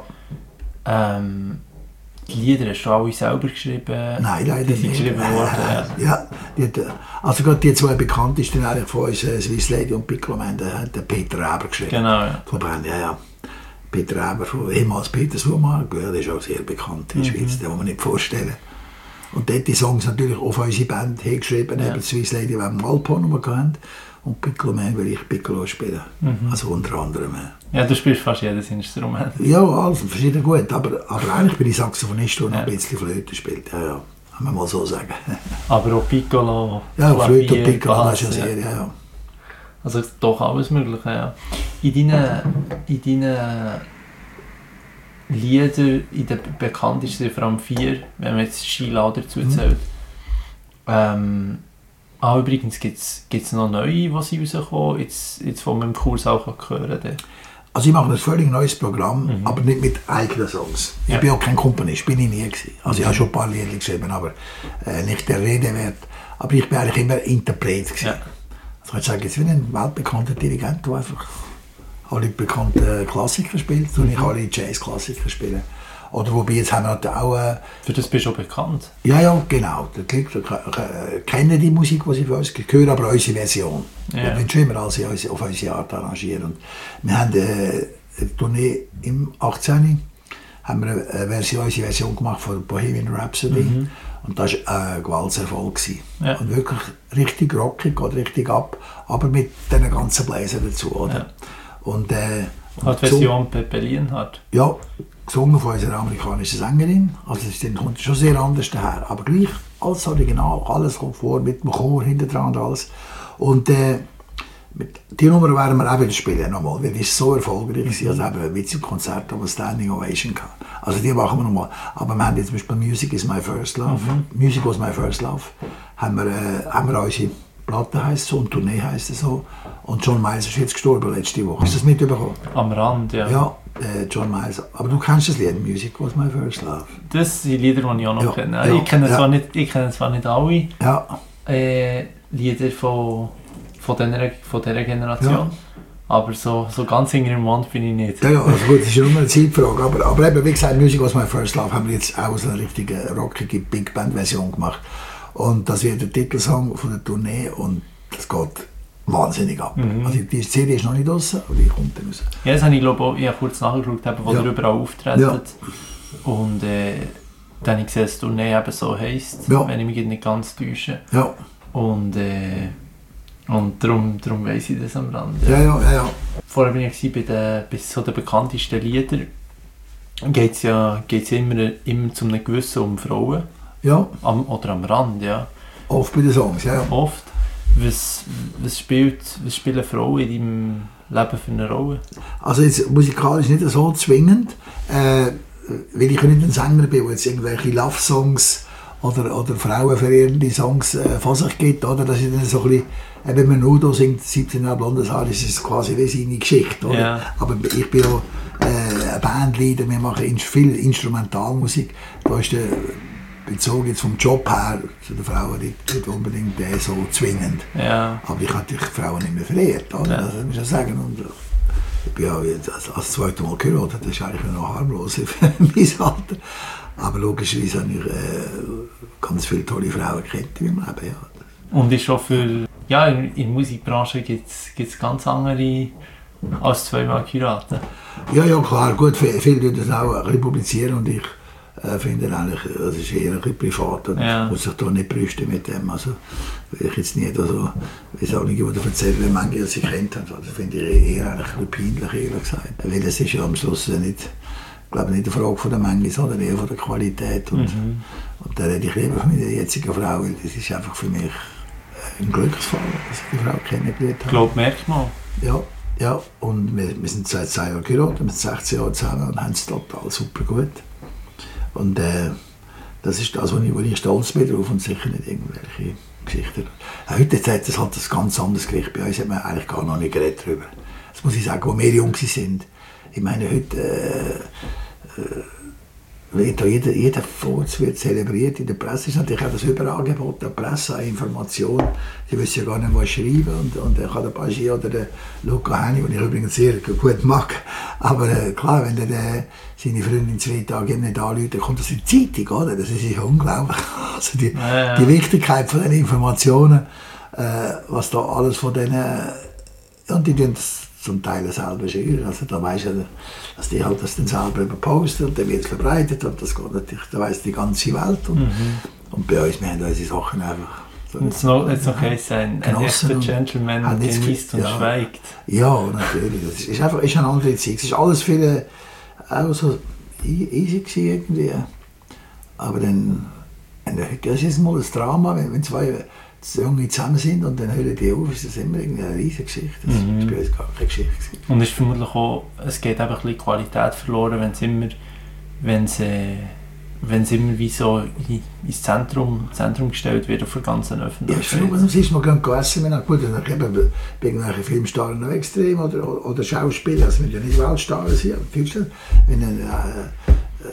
Ähm, die Lieder hast du alle selber geschrieben? Nein, leider die sind nicht. Geschrieben worden, äh, ja. Die hat, also gerade die zwei bekanntesten eigentlich von uns, äh, Swiss Lady und Piccolo Man, der hat der Peter Reber geschrieben. Genau, ja. Von Bern, ja, ja. Peter Reber, von ehemals Peter Suhrmark, der ist auch sehr bekannt in der mhm. Schweiz, den muss man nicht vorstellen. Und dort die Songs natürlich auf unsere Band hingeschrieben, ja. Eben Swiss Lady, die wir im Alphorn hatten. Und Piccolo Man will ich Piccolo spielen. Mhm. Also unter anderem. Ja, du spielst fast jedes Instrument. Ja, also verschieden gut. Aber, aber eigentlich bin ich Saxophonist, der ja. noch ein bisschen Flöte spielt. Ja, ja. Kann man mal so sagen. Aber auch Piccolo, ja, Flöte und Piccolo, das ist ja sehr, ja, ja. Also doch alles Mögliche, ja. In deinen, in deinen Liedern, in den bekanntesten, vor allem vier, wenn man jetzt Sheila dazu zählt, mhm. ähm, Ah, übrigens gibt es noch neue, die rauskommen, jetzt, jetzt wo man im Kurs auch hören kann. Also ich mache ein völlig neues Programm, mhm. aber nicht mit eigenen Songs. Ich ja. bin auch kein Komponist, bin ich nie gewesen. Also ich habe schon ein paar Lieder geschrieben, aber äh, nicht der Rede wert. Aber ich bin eigentlich immer Interpret gewesen. Ja. Also ich sage jetzt wie ein weltbekannter Dirigent, der einfach alle bekannten Klassiker spielt und ich alle Jazz-Klassiker spiele. Oder wobei, jetzt haben wir auch... Äh, für das bist du auch bekannt? Ja, ja, genau. Die Leute kennen die Musik, die sie für uns hören, aber unsere Version. Ja. Wir wollen schon immer alles auf unsere Art arrangieren. Und wir haben äh, eine Tournee im achtzehn haben wir eine Version, unsere Version gemacht von Bohemian Rhapsody. Mhm. Und das war ein Gewaltserfolg. Ja. Und wirklich richtig rockig, geht richtig ab, aber mit den ganzen Bläsern dazu. Oder? Ja. Und, äh, hat die Version Pepe Lienhardt? Ja. Gesungen von unserer amerikanischen Sängerin, also es kommt schon sehr anders daher, aber gleich alles original, alles kommt vor, mit dem Chor hinten dran und alles. Und äh, mit die Nummer werden wir auch wieder spielen, nochmal, weil die ist so erfolgreich gewesen, also haben wir ein Witz im Konzert, aber Standing Ovation gehabt. Also die machen wir nochmal, aber wir haben jetzt zum Beispiel Music is my first love, mhm. Music was my first love, haben wir, äh, haben wir unsere Platte heisst so und Tournee heisst es so und John Miles ist jetzt gestorben letzte Woche, hast du das mitbekommen? Am Rand, ja. Ja. Äh, John Miles. Aber du kennst das Lied, Music was my first love. Das sind Lieder, die ich auch noch ja, kenne. Ja, ich kenne ja. zwar nicht, ich kenne zwar nicht alle ja. äh, Lieder von, von, dieser, von dieser Generation, ja. aber so, so ganz hinter dem Mond bin ich nicht. Ja, ja, also gut, das ist ja nur eine Zeitfrage. Aber, aber eben, wie gesagt, Music was my first love haben wir jetzt auch so eine richtige rockige Big Band Version gemacht. Und das wird der Titelsong von der Tournee und das geht wahnsinnig ab. Mhm. Also die C D ist noch nicht draussen, aber die kommt dann raus. Ja, das habe ich glaube auch, ich habe kurz nachgeschaut, wo ja. ihr überall auftretet. Ja. Und äh, dann habe ich gesehen, dass die Tournee eben so heisst, ja. wenn ich mich nicht ganz täusche. Ja. Und, äh, und darum, darum weiss ich das am Rand. Ja, ja, ja. ja. Vorher bin ich bei den, bei so den bekanntesten Liedern. Geht es ja, geht's ja immer, immer zu einem gewissen um Frauen. Ja. Am, oder am Rand, ja. Oft bei den Songs, ja. Oft. Was, was, spielt, was spielen Frauen in deinem Leben für eine Rolle? Also jetzt musikalisch nicht so zwingend, äh, weil ich nicht ein Sänger bin, der jetzt irgendwelche Love-Songs oder, oder frauenverehrende Songs äh, von sich gibt, oder? Das ist dann so ein bisschen, äh, wenn man Nudo singt, siebzehn Jahre blondes Haar, ist es quasi wie seine Geschichte, oder? Ja. Aber ich bin auch äh, ein Bandleader, wir machen in, viel Instrumentalmusik, da ist der Bezug jetzt vom Job her zu den Frauen nicht, nicht unbedingt äh, so zwingend. Ja. Aber ich habe natürlich Frauen nicht mehr verehrt, oder? Ja. Das muss ich sagen. Und ich bin ja jetzt als, als zweites Mal geheiratet, das ist eigentlich noch harmlos für mein Alter. Aber logischerweise habe ich äh, ganz viele tolle Frauen kennt in meinem Leben. Ja. Und ist schon für, ja, in, in der Musikbranche gibt es ganz andere als zweimal geheiratet. Ja, ja, klar. Gut, viele tun das auch ein bisschen publizieren und ich äh, finde eigentlich, das ist eher ein bisschen privat und Ja. muss sich da nicht brüsten mit dem. Also, will ich jetzt nicht, also, ich weiß auch nicht, was erzählen, wie manche sie kennt haben. Das finde ich eher eigentlich ein bisschen peinlich, ehrlich gesagt. Weil es ist ja am Schluss nicht, ich glaube nicht eine Frage von der Menge, sondern eher von der Qualität. Und, Mhm. und da rede ich lieber von meiner jetzigen Frau, weil das ist einfach für mich ein Glücksfall, dass ich die Frau kennengelernt Ich habe. glaube, merkt man. Ja, ja, und wir, wir sind seit zwei Jahren geheiratet, wir sind sechzehn Jahre zusammen und haben es total super gut. Und äh, das ist das, wo ich, wo ich stolz bin drauf und sicher nicht irgendwelche Geschichten. Heute hat es halt ein ganz anderes Gericht. Bei uns hat man eigentlich gar noch nicht geredet darüber. Das muss ich sagen, wo wir jung sind. Ich meine, heute äh, äh, wird da jeder, jeder Furz wird zelebriert. In der Presse ist natürlich auch das Überangebot der Presse an Informationen. Die wissen ja gar nicht, was schreiben. Und, und ich habe den Bagi oder den Luca Henni, den ich übrigens sehr gut mag. Aber äh, klar, wenn der, der seine Freundin zwei Tage nicht anruft, dann kommt das in die Zeitung, oder? Das ist ja unglaublich. Also die, Ja, ja. die Wichtigkeit von den Informationen, äh, was da alles von denen... Und die tun das zum Teil selber schreiben. Also da weiss ja, dass die halt das dann selber posten und dann wird es verbreitet und das geht natürlich, da weiss die ganze Welt. Und, Mhm. und bei uns, wir haben unsere Sachen einfach... So Und es noch, jetzt noch heisst, ein, ein genossen echter und Gentleman haben jetzt genießt ge- und ja. schweigt. Ja, natürlich. Das ist einfach ist eine andere Zeit. Es ist alles viel äh, auch so e- easy gewesen irgendwie. Aber dann, das ist jetzt mal ein Drama, wenn, wenn zwei Junge zusammen sind und dann hören die auf, ist das immer irgendwie eine riesige Geschichte. Das Mhm. ist bei uns gar keine Geschichte gewesen. Und es ist vermutlich auch, es geht einfach ein bisschen Qualität verloren, wenn es immer, wenn es, äh, wenn es immer wie so in- ins Zentrum, Zentrum gestellt wird auf der ganzen Ja, ich Öffentlichkeit. frage mich, ist man gehen essen, wenn gut, dann eben bei irgendwelchen Filmstars noch extrem oder, oder Schauspieler, also wenn ja nicht Weltstars sind, aber viel schneller. Wenn ein äh,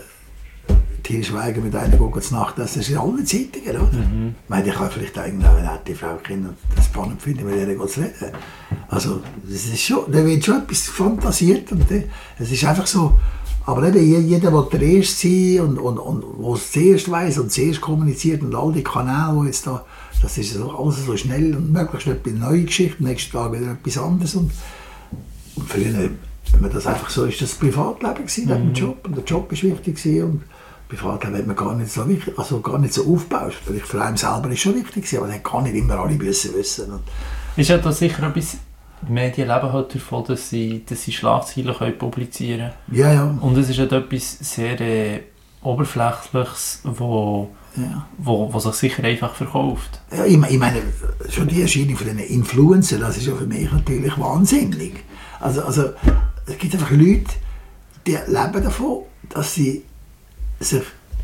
äh, Til Schweiger mit einer geht zur Nacht, das ist in allen Zeitungen, oder? Mhm. Ich meine, ich kann vielleicht irgendeine nette Frau kennen und das spannend finden, mit der zu reden. Also, das ist schon, da wird schon etwas fantasiert und äh, es ist einfach so. Aber eben, je- jeder will der Erste sein und, und, und der es zuerst weiss und zuerst kommuniziert und all die Kanäle, die jetzt da, das ist so, alles so schnell und möglichst etwas neue Geschichte, nächsten Tag wieder etwas anderes. Und, und früher, wenn man das einfach so, ist das Privatleben gewesen, neben dem Job und der Job ist wichtig gewesen und Privatleben hat man gar nicht so wichtig, also gar nicht so aufgebaut. Vielleicht für einen selber ist schon wichtig gewesen, aber man hat gar nicht immer alle müssen wissen. Und Ist ja da sicher etwas, die Medien leben halt davon, dass sie, dass sie Schlagzeilen können publizieren können. ja, ja, Und es ist halt etwas sehr äh, Oberflächliches, wo, ja. wo, wo sich sicher einfach verkauft. Ja, ich, ich meine, schon die Erscheinung von den Influencern, das ist ja für mich natürlich wahnsinnig. Also, also es gibt einfach Leute, die leben davon, dass sie sich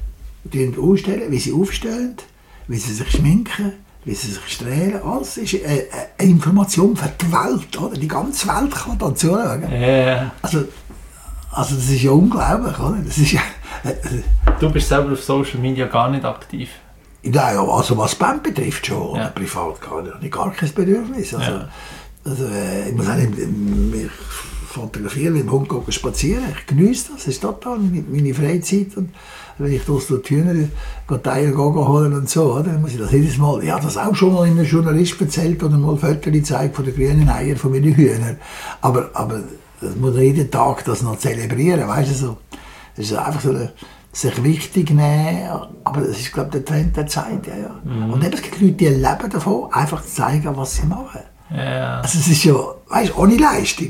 ausstellen, wie sie aufstellen, wie sie sich schminken, wie sie sich strählen. Alles ist eine, eine Information für die Welt. Oder? Die ganze Welt kann da zuschauen. Äh, Also, also das ist ja unglaublich. Oder? Das ist ja, äh, du bist selber auf Social Media gar nicht aktiv. Ja, ja, also was Band betrifft schon, Ja. privat gar nicht, habe ich gar kein Bedürfnis. Also, Ja. also, äh, ich muss auch nicht, mich fotografieren, mit dem Hund gehen spazieren, ich genieße das, das ist total meine, meine Freizeit. Und wenn ich das durch die Hühner die Eier holen und so, oder, dann muss ich das jedes Mal, ich habe das auch schon mal in einem Journalist erzählt oder mal Fotos gezeigt von den grünen Eiern von meinen Hühnern. Aber, aber das muss man jeden Tag das noch zelebrieren, weißt du, so. Das ist einfach so eine, sich wichtig nehmen, aber das ist, glaube ich, der Trend der Zeit. Ja, ja. Mhm. Und eben, es gibt Leute, die leben davon, einfach zu zeigen, was sie machen. Ja. Also es ist ja, weißt du, ohne Leistung.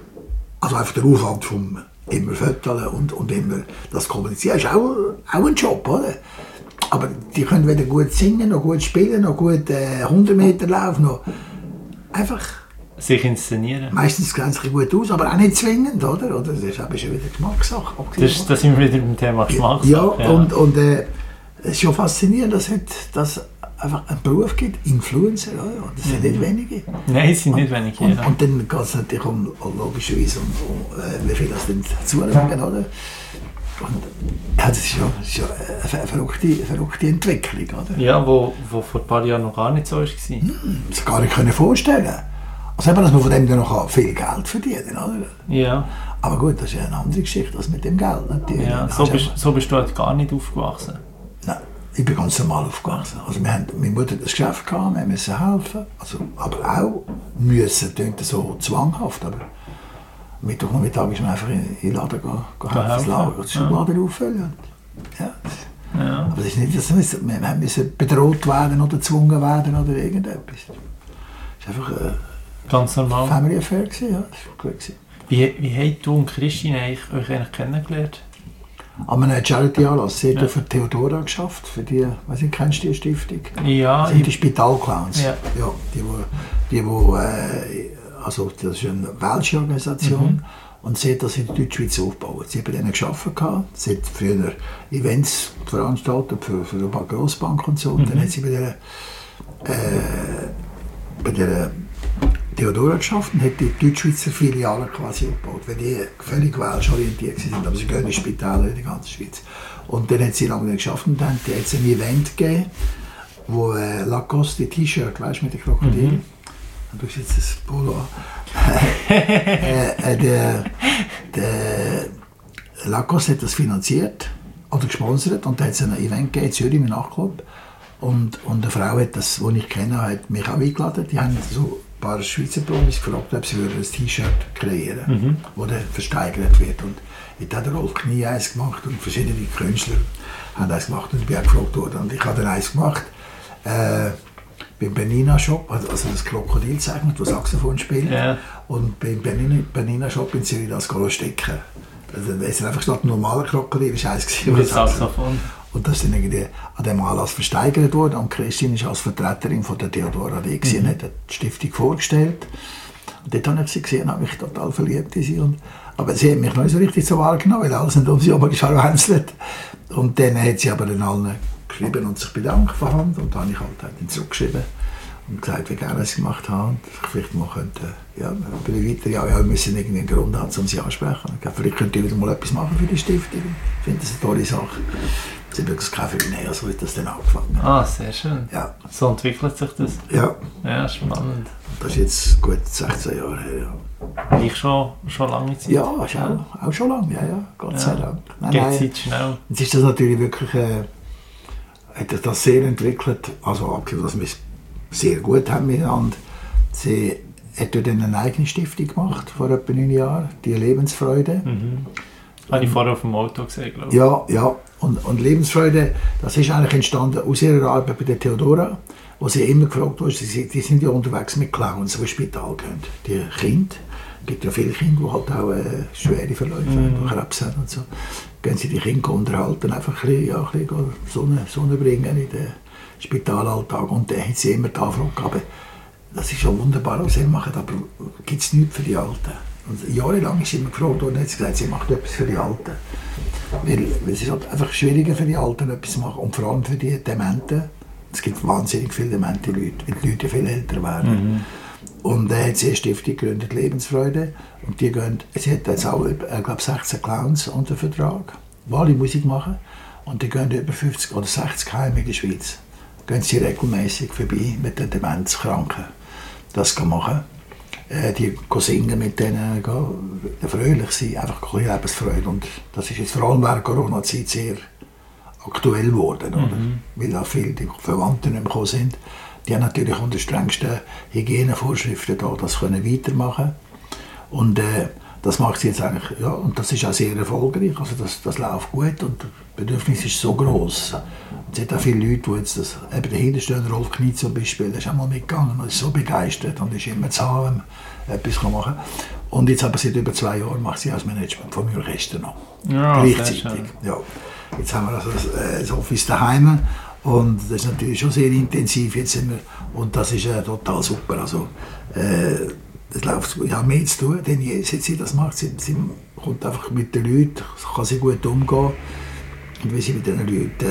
Also einfach der Aufwand vom immer Fotografieren und, und immer das Kommunizieren ist auch, auch ein Job, oder? aber die können weder gut singen, noch gut spielen, noch gut äh, hundert Meter laufen, noch einfach... Sich inszenieren. Meistens sehen sie gut aus, aber auch nicht zwingend, oder? Oder das ist eben schon wieder Geschmackssache. Das, das sind wir wieder beim Thema Geschmackssache. Ja, ja. und, und äh, es ist schon faszinierend, dass es dass einfach einen Beruf gibt, Influencer, oder? Das sind mhm. nicht wenige. Nein, es sind nicht wenige. Und, ja. und dann geht es natürlich um, logischerweise um, um äh, wie viel das denn zulegen, oder? Und, ja, das ist schon, das ist schon eine verrückte, verrückte Entwicklung, oder? Ja, wo, wo vor ein paar Jahren noch gar nicht so war. Hm, das gar nicht können vorstellen. Also eben, dass man von dem dann noch viel Geld verdienen kann, oder? Ja. Aber gut, das ist ja eine andere Geschichte als mit dem Geld. Natürlich. Ja, so, bist, so bist du halt gar nicht aufgewachsen. Nein, ich bin ganz normal aufgewachsen. Also wir haben, meine Mutter hat das Geschäft gehabt, wir mussten helfen. Also, aber auch müssen, klingt so zwanghaft. Aber Mittwoch und Mittag ist man einfach in den Laden gehen, gehen helfen, das Lager, das Schubladen ja. auffüllen. Ja. Ja. Aber es ist nicht, dass wir, wir müssen bedroht werden oder gezwungen werden oder irgendetwas. Es ist einfach äh, ganz normal. Family Affair gewesen, ja, das war gut. Wie, wie habt du und Christine euch eigentlich kennengelernt? An einem Charity-Anlass. Sie hat ja für Theodora geschafft, für die, weiss ich, kennst du die Stiftung? Ja. Das sind die Spitalclowns. Ja. Ja, die, wo, die, wo, äh, also das ist eine welche Organisation. Mhm. Und sie hat das in der Deutschschweiz aufgebaut. Sie hat bei denen gearbeitet. Sie hat früher Events veranstaltet für, für eine Grossbank und so. Und mhm. dann hat sie bei der, äh, bei der Theodora geschafft und hat die Deutschschweizer Filiale quasi aufgebaut, weil die völlig welsch orientiert sind, aber sie gehen in Spitäler in der ganzen Schweiz. Und dann hat sie lange geschafft und dann hat es ein Event gegeben, wo äh, Lacoste T-Shirt, weißt du, mit dem Krokodil. Mhm. Du hast jetzt das Polo an. äh, äh, der, der Lacoste hat das finanziert oder gesponsert und da hat es ein Event gegeben in Zürich im Nachtclub. Und, und eine Frau, hat das, die ich kenne, hat mich auch eingeladen. Die haben so ein paar Schweizer Promis gefragt, ob sie ein T-Shirt kreieren würden, mhm. das dann versteigert wird. Und ich habe Rolf Knie eins gemacht und verschiedene Künstler haben eins gemacht und ich bin auch gefragt worden. Und ich habe dann eins gemacht äh, beim Bernina Shop, also das Krokodil zeichnet, das Saxophon spielt. Ja. Und beim Bernina, Bernina Shop in Zürich das stecken. Also, das ist einfach statt ein normaler Krokodil, das war eins gewesen. Saxophon. Und das ist dann irgendwie an dem Anlass versteigert worden. Und Christine ist als Vertreterin von der Theodora da gewesen, mhm. hat die Stiftung vorgestellt. Und dort habe ich sie gesehen und habe mich total verliebt in sie. Und, aber sie hat mich noch nicht so richtig so wahrgenommen, weil alles sind um sie herum geschwänzelt. Und dann hat sie aber dann allen geschrieben und sich bedankt von Hand. Und dann habe ich halt ihnen zurückgeschrieben und gesagt, wie gerne sie gemacht haben. Und ich vielleicht mal könnte, ja, weiter, ja, ja, wir müssen irgendwie einen Grund haben, um sie ansprechen. Ich glaube, vielleicht könnt ihr wieder mal etwas machen für die Stiftung. Ich finde das eine tolle Sache. Sie haben das Kaffee näher, so hat das dann angefangen. Ah, sehr schön. Ja. So entwickelt sich das. Ja. Ja, spannend. Das ist jetzt gut sechzehn Jahre her. Ja. Ich schon, schon lange Zeit? Ja, ist auch, auch schon lange, ja, ja, Gott ja. sei Dank. Nein, Geht Zeit schnell. Jetzt ist das natürlich wirklich, äh, hat das sehr entwickelt, also abgesehen, dass wir es sehr gut haben miteinander. Sie hat dann eine eigene Stiftung gemacht, vor etwa neun Jahren, die Lebensfreude. Mhm. Habe ich vorher auf dem Auto gesehen, glaube ich. Ja, ja. Und, und Lebensfreude, das ist eigentlich entstanden aus ihrer Arbeit bei der Theodora, wo sie immer gefragt wurde, sie, die sind ja unterwegs mit Clowns, die ins Spital gehen. Die Kinder, es gibt ja viele Kinder, die halt auch äh, schwere Verläufe haben, mm. Krebs haben und so. Gehen sie die Kinder unterhalten, einfach ein bisschen, ja, ein bisschen Sonne, Sonne bringen in den Spitalalltag. Und dann hat sie immer die Anfrage gehabt, das ist schon wunderbar, was sie machen, aber gibt es nichts für die Alten? Und jahrelang ist sie immer gefragt worden, hat sie gesagt, sie macht etwas für die Alten. Weil, weil es ist halt einfach schwieriger für die Alten etwas zu machen und vor allem für die Dementen. Es gibt wahnsinnig viele demente Leute, weil die Leute viel älter werden. Mhm. Und dann hat sie eine Stiftung gegründet, Lebensfreude. Und die gehen, sie hat jetzt auch, ich glaube, sechzehn Clowns unter Vertrag, die alle Musik machen. Und die gehen über fünfzig oder sechzig Heime in der Schweiz. Gehen sie regelmäßig vorbei mit den Demenzkranken. Das kann machen. Die singen mit denen, fröhlich sein, einfach ein Lebensfreude. Und das ist jetzt vor allem während Corona-Zeit sehr aktuell geworden, oder? Mhm. Weil auch viele die Verwandten nicht mehr gekommen sind. Die haben natürlich unter strengsten Hygienevorschriften da, das können weitermachen. Und äh, das macht sie jetzt eigentlich, ja, und das ist auch sehr erfolgreich. Also das, das läuft gut und das Bedürfnis ist so gross. Und es hat auch viele Leute, die jetzt das, eben dahinter stehen, Rolf Knie zum Beispiel, der ist auch mal mitgegangen und ist so begeistert und ist immer zu haben, etwas machen. Und jetzt aber seit über zwei Jahren macht sie auch das Management vom Orchester noch. Ja, gleichzeitig. Ja. Jetzt haben wir also das Office daheim und das ist natürlich schon sehr intensiv. Jetzt sind wir, und das ist äh, total super. Also, äh, das läuft ja, mehr zu tun, denn je, seit sie das macht, sie, sie kommt einfach mit den Leuten, kann sie gut umgehen. Und wie sie mit diesen Leuten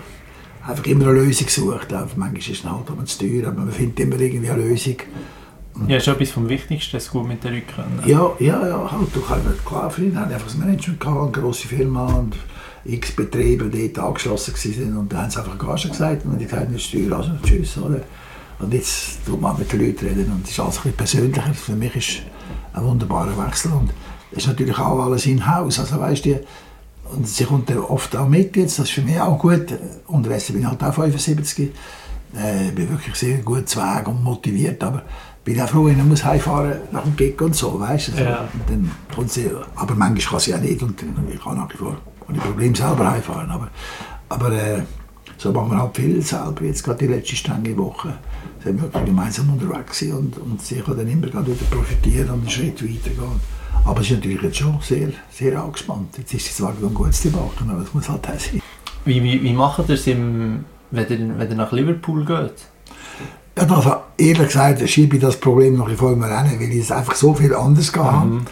äh, einfach immer eine Lösung sucht. Auch manchmal ist es halt um zu teuer, aber man findet immer irgendwie eine Lösung. Ja, ist etwas vom Wichtigsten, das gut mit den Leuten können. Ja, ja, ja, halt. Du kannst, klar, früher hatten einfach das Management gehabt, eine grosse Firma und x Betriebe, die dort angeschlossen waren. Und dann haben sie einfach Gage gesagt und die gesagt, das ist teuer, also tschüss, oder? Und jetzt tut man mit den Leuten reden und es ist alles ein bisschen persönlicher. Für mich ist ein wunderbarer Wechsel und es ist natürlich auch alles in-house. Also weißt du, und sie kommt oft auch mit jetzt, das ist für mich auch gut. Unterdessen bin ich halt auch fünfundsiebzig. Ich äh, bin wirklich sehr gut zu Weg und motiviert, aber bin auch froh, wenn ich muss heimfahren nach dem Gig und so, weißt du. Also, ja. Dann kommt sie, aber manchmal kann sie auch nicht und ich kann nach wie vor ohne Problem selber heimfahren. Aber, aber äh, so machen wir halt viel selber. Jetzt gerade die letzte strenge Woche sind wir wirklich gemeinsam unterwegs und, und sie kann dann immer wieder profitieren und einen Schritt weitergehen. Aber es ist natürlich jetzt schon sehr, sehr angespannt. Jetzt ist es zwar ein gutes Debatte, aber es muss halt auch sein. Wie, wie, wie macht ihr es, im, wenn, ihr, wenn ihr nach Liverpool geht? Ja, also, ehrlich gesagt schiebe ich das Problem noch vor mir rein, weil ich es einfach so viel anders gehabt mhm.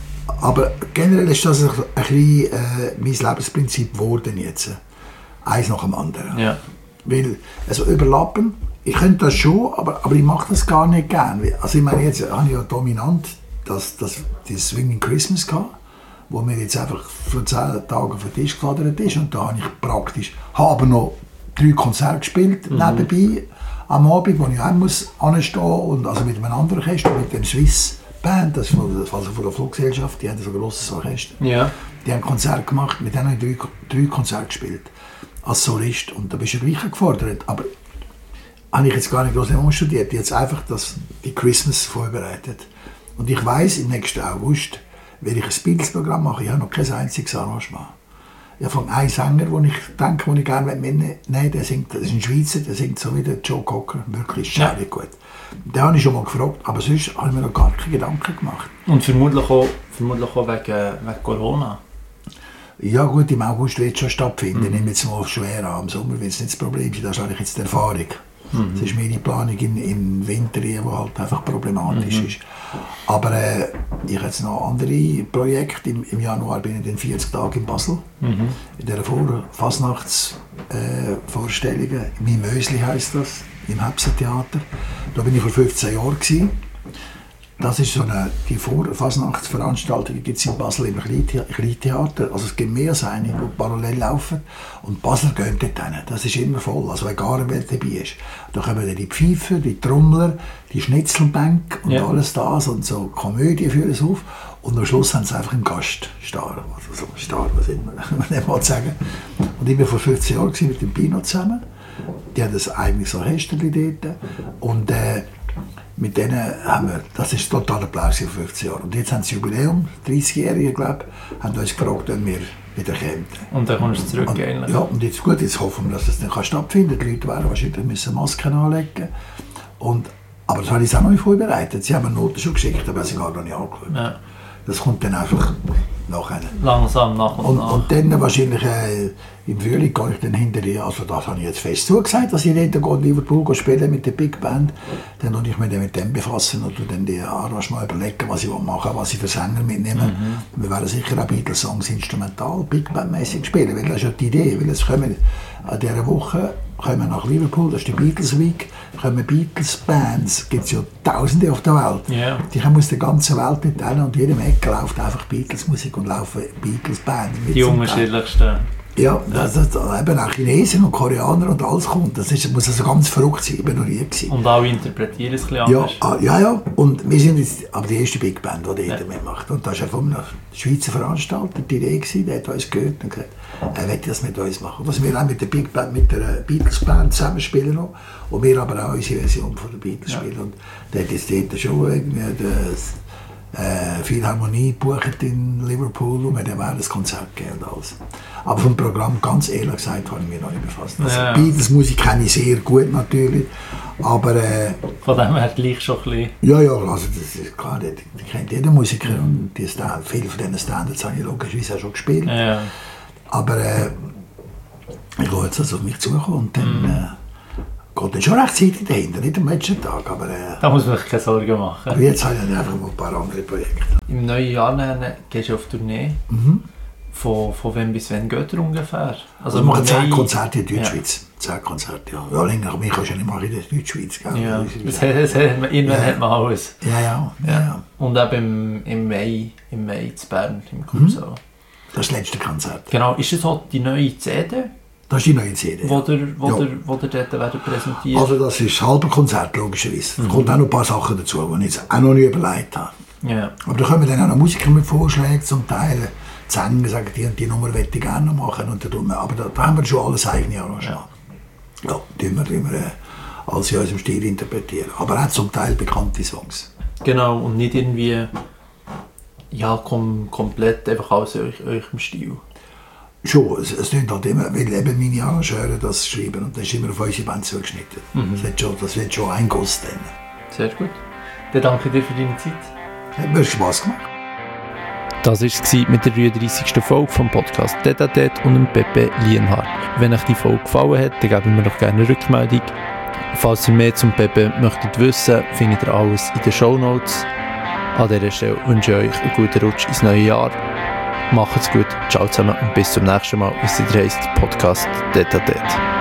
Aber generell ist das ein bisschen äh, mein Lebensprinzip geworden jetzt. Eins nach dem anderen. Ja. Weil, also überlappen, ich könnte das schon, aber, aber ich mache das gar nicht gerne. Also ich meine, jetzt habe ich ja dominant das, das, das Swinging Christmas gehabt, wo mir jetzt einfach für zehn Tage auf den Tisch gefordert ist. Und da habe ich praktisch, habe aber noch drei Konzerte gespielt, mhm. nebenbei, am Abend, wo ich auch muss anstehen und also mit einem anderen Orchester, mit dem Swiss Band, das ist von, also von der Fluggesellschaft, die haben so ein grosses Orchester. Ja. Die haben ein Konzert gemacht, mit denen habe ich drei, drei Konzerte gespielt, als Solist. Und da bist du gleich gefordert. Aber habe ich jetzt gar nicht groß studiert, jetzt einfach das, die Christmas vorbereitet. Und ich weiss, im nächsten August werde ich ein Beatles-Programm machen. Ich habe noch kein einziges Arrangement. Ich habe von einem Sänger, den ich denke, den ich gerne mitnehmen möchte, der singt, das ist ein Schweizer, der singt so wie der Joe Cocker, wirklich schade ja. gut. Den habe ich schon mal gefragt, aber sonst habe ich mir noch gar keine Gedanken gemacht. Und vermutlich auch, vermutlich auch wegen, wegen Corona? Ja gut, im August wird es schon stattfinden. Mhm. Ich nehme jetzt mal schwer an, im Sommer wird es nicht das Problem sein, das ist eigentlich jetzt die Erfahrung. Mhm. Das ist meine Planung im, im Winter, die halt einfach problematisch mhm. ist. Aber äh, ich habe jetzt noch andere Projekte. Im, im Januar bin ich in vierzig Tagen in Basel. Mhm. In dieser Fasnachtsvorstellungen. Äh, Mimösli heisst das, im Hepser-Theater. Da bin ich vor fünfzehn Jahren gewesen. Das ist so eine, die Fasnachtsveranstaltungen gibt es in Basel im Kleintheater. Also es gibt mehr als eine, die parallel laufen. Und Basel geht dort hin. Das ist immer voll, also wenn gar nicht dabei ist. Da kommen dann die Pfeifer, die Trommler, die Schnitzelbänke und ja. alles das und so Komödien führen es auf. Und am Schluss haben sie einfach einen Gaststar, also so Star, was immer man nicht mal sagen. Und ich war vor fünfzehn Jahren mit dem Pino zusammen. Die haben ein eigenes Orchester dort. Und äh, mit denen haben wir, das ist total Applaus vor fünfzehn Jahren. Und jetzt haben sie Jubiläum, dreißigjährige glaube ich, haben uns gefragt, wenn wir wieder kommen. Und dann kommst du zurück, und, eigentlich. Ja, und jetzt gut, jetzt hoffen wir, dass das dann stattfinden kann. Die Leute werden wahrscheinlich müssen Masken anlegen. Und, aber das habe ich auch noch nicht vorbereitet. Sie haben Noten schon geschickt, aber sie gar noch nicht angeschaut. Ja. Das kommt dann einfach nachher. Langsam, nach und, und nach. Und dann wahrscheinlich äh, im Frühling gehe ich dann hinterher, also das habe ich jetzt fest zugesagt, dass ich dort in Liverpool spielen mit der Big Band. Dann tue ich mich dann mit dem befassen und dann die Arrangement überlegen, was ich machen will, was ich für Sänger mitnehme. Mhm. Wir werden sicher auch Beatles-Songs instrumental, Big Band-mäßig spielen, weil das ist ja die Idee. Weil es kommen an dieser Woche kommen nach Liverpool, das ist die Beatles Week, kommen Beatles-Bands, es gibt ja Tausende auf der Welt. Yeah. Die kommen aus der ganzen Welt nicht hin und jedem Ecke läuft einfach Beatles-Musik und laufen Beatles-Bands. Die unterschiedlichsten. Ja, das, das, eben auch Chinesen und Koreaner und alles kommt. Das ist, muss also ganz verrückt sein, ich bin noch nie gewesen. Und alle interpretieren es ein bisschen ja, anders. Ah, ja, ja, und wir sind jetzt aber die erste Big Band, die jeder ja. mitmacht. Und das war von einem Schweizer Veranstalter die Idee gewesen, der hat uns gehört und gesagt, er möchte das mit uns machen. Und dass wir auch mit der Big Band, mit der Beatles Band zusammenspielen noch. Und wir aber auch unsere Version von der Beatles ja. spielen. Und der hat jetzt dort schon irgendwie das, äh, Philharmonie gebucht in Liverpool und wir haben das Konzert gegeben und alles. Aber vom Programm, ganz ehrlich gesagt, habe ich mich noch nicht befasst. Also, Ja. Beatles-Musik kenne ich sehr gut natürlich, aber äh, Von dem her gleich schon ein bisschen. ja, ja, also das ist klar, die, die kennt jeder Musiker und die Stand, viele von diesen Standards habe ich logischerweise auch schon gespielt. Ja. Aber äh, ich will jetzt also auf mich zukommen und dann äh, geht dann schon rechtzeitig dahinter, nicht am letzten Tag, aber, äh, Da muss man sich keine Sorgen machen. aber jetzt habe ich dann einfach mal ein paar andere Projekte. Im neuen Jahr dann gehst du auf Tournee. Mhm. Von, von wann bis wann geht er ungefähr? Also wir machen im zehn Mai- Konzerte in Deutschschweiz. Zehn Konzerte, ja. Ja, länger, aber ich kann schon nicht machen in der Deutschschweiz. Gell? Ja, Das ist- das hat, das hat, man- irgendwann Ja. hat man alles. ja, ja, ja, ja. Und eben im, im Mai, im Mai in Bern, im Kursau. Das ist das letzte Konzert. Genau, ist das auch die neue C D, Das ist die neue C D. wo der, wo Ja. der, wo der dort werden präsentiert? Also das ist das halbe Konzert, logischerweise. Da kommt auch noch ein paar Sachen dazu, die ich jetzt auch noch nicht überlegt habe. Ja. Aber da kommen dann auch noch Musiker mit Vorschlägen zum Teil. Die Sänger sagen, die und die Nummer möchte ich gerne noch machen. Und da tun wir, aber da, da haben wir schon alles eigene Arrangement. Ja, ja tun wir, tun wir äh, alles in unserem Stil interpretieren. Aber auch zum Teil bekannte Songs. Genau, und nicht irgendwie ja, kom komplett einfach aus euch, eurem Stil. Schon, es, es klingt halt immer, weil eben meine Arrangeure das schreiben und dann ist immer auf unsere Band zugeschnitten. Mhm. Das, wird schon, das wird schon ein Guss dann. Sehr gut. Dann danke dir für deine Zeit. Hat mir Spass gemacht. Das war es mit der dreiunddreissigsten Folge vom Podcast Tête à Tête und dem Pepe Lienhardt. Wenn euch die Folge gefallen hat, dann geben wir doch gerne eine Rückmeldung. Falls ihr mehr zum Pepe möchtet wissen, findet ihr alles in den Shownotes. An dieser Stelle wünsche ich euch einen guten Rutsch ins neue Jahr. Macht's gut, ciao zusammen und bis zum nächsten Mal, wie es wieder heisst, Podcast Tête à Tête.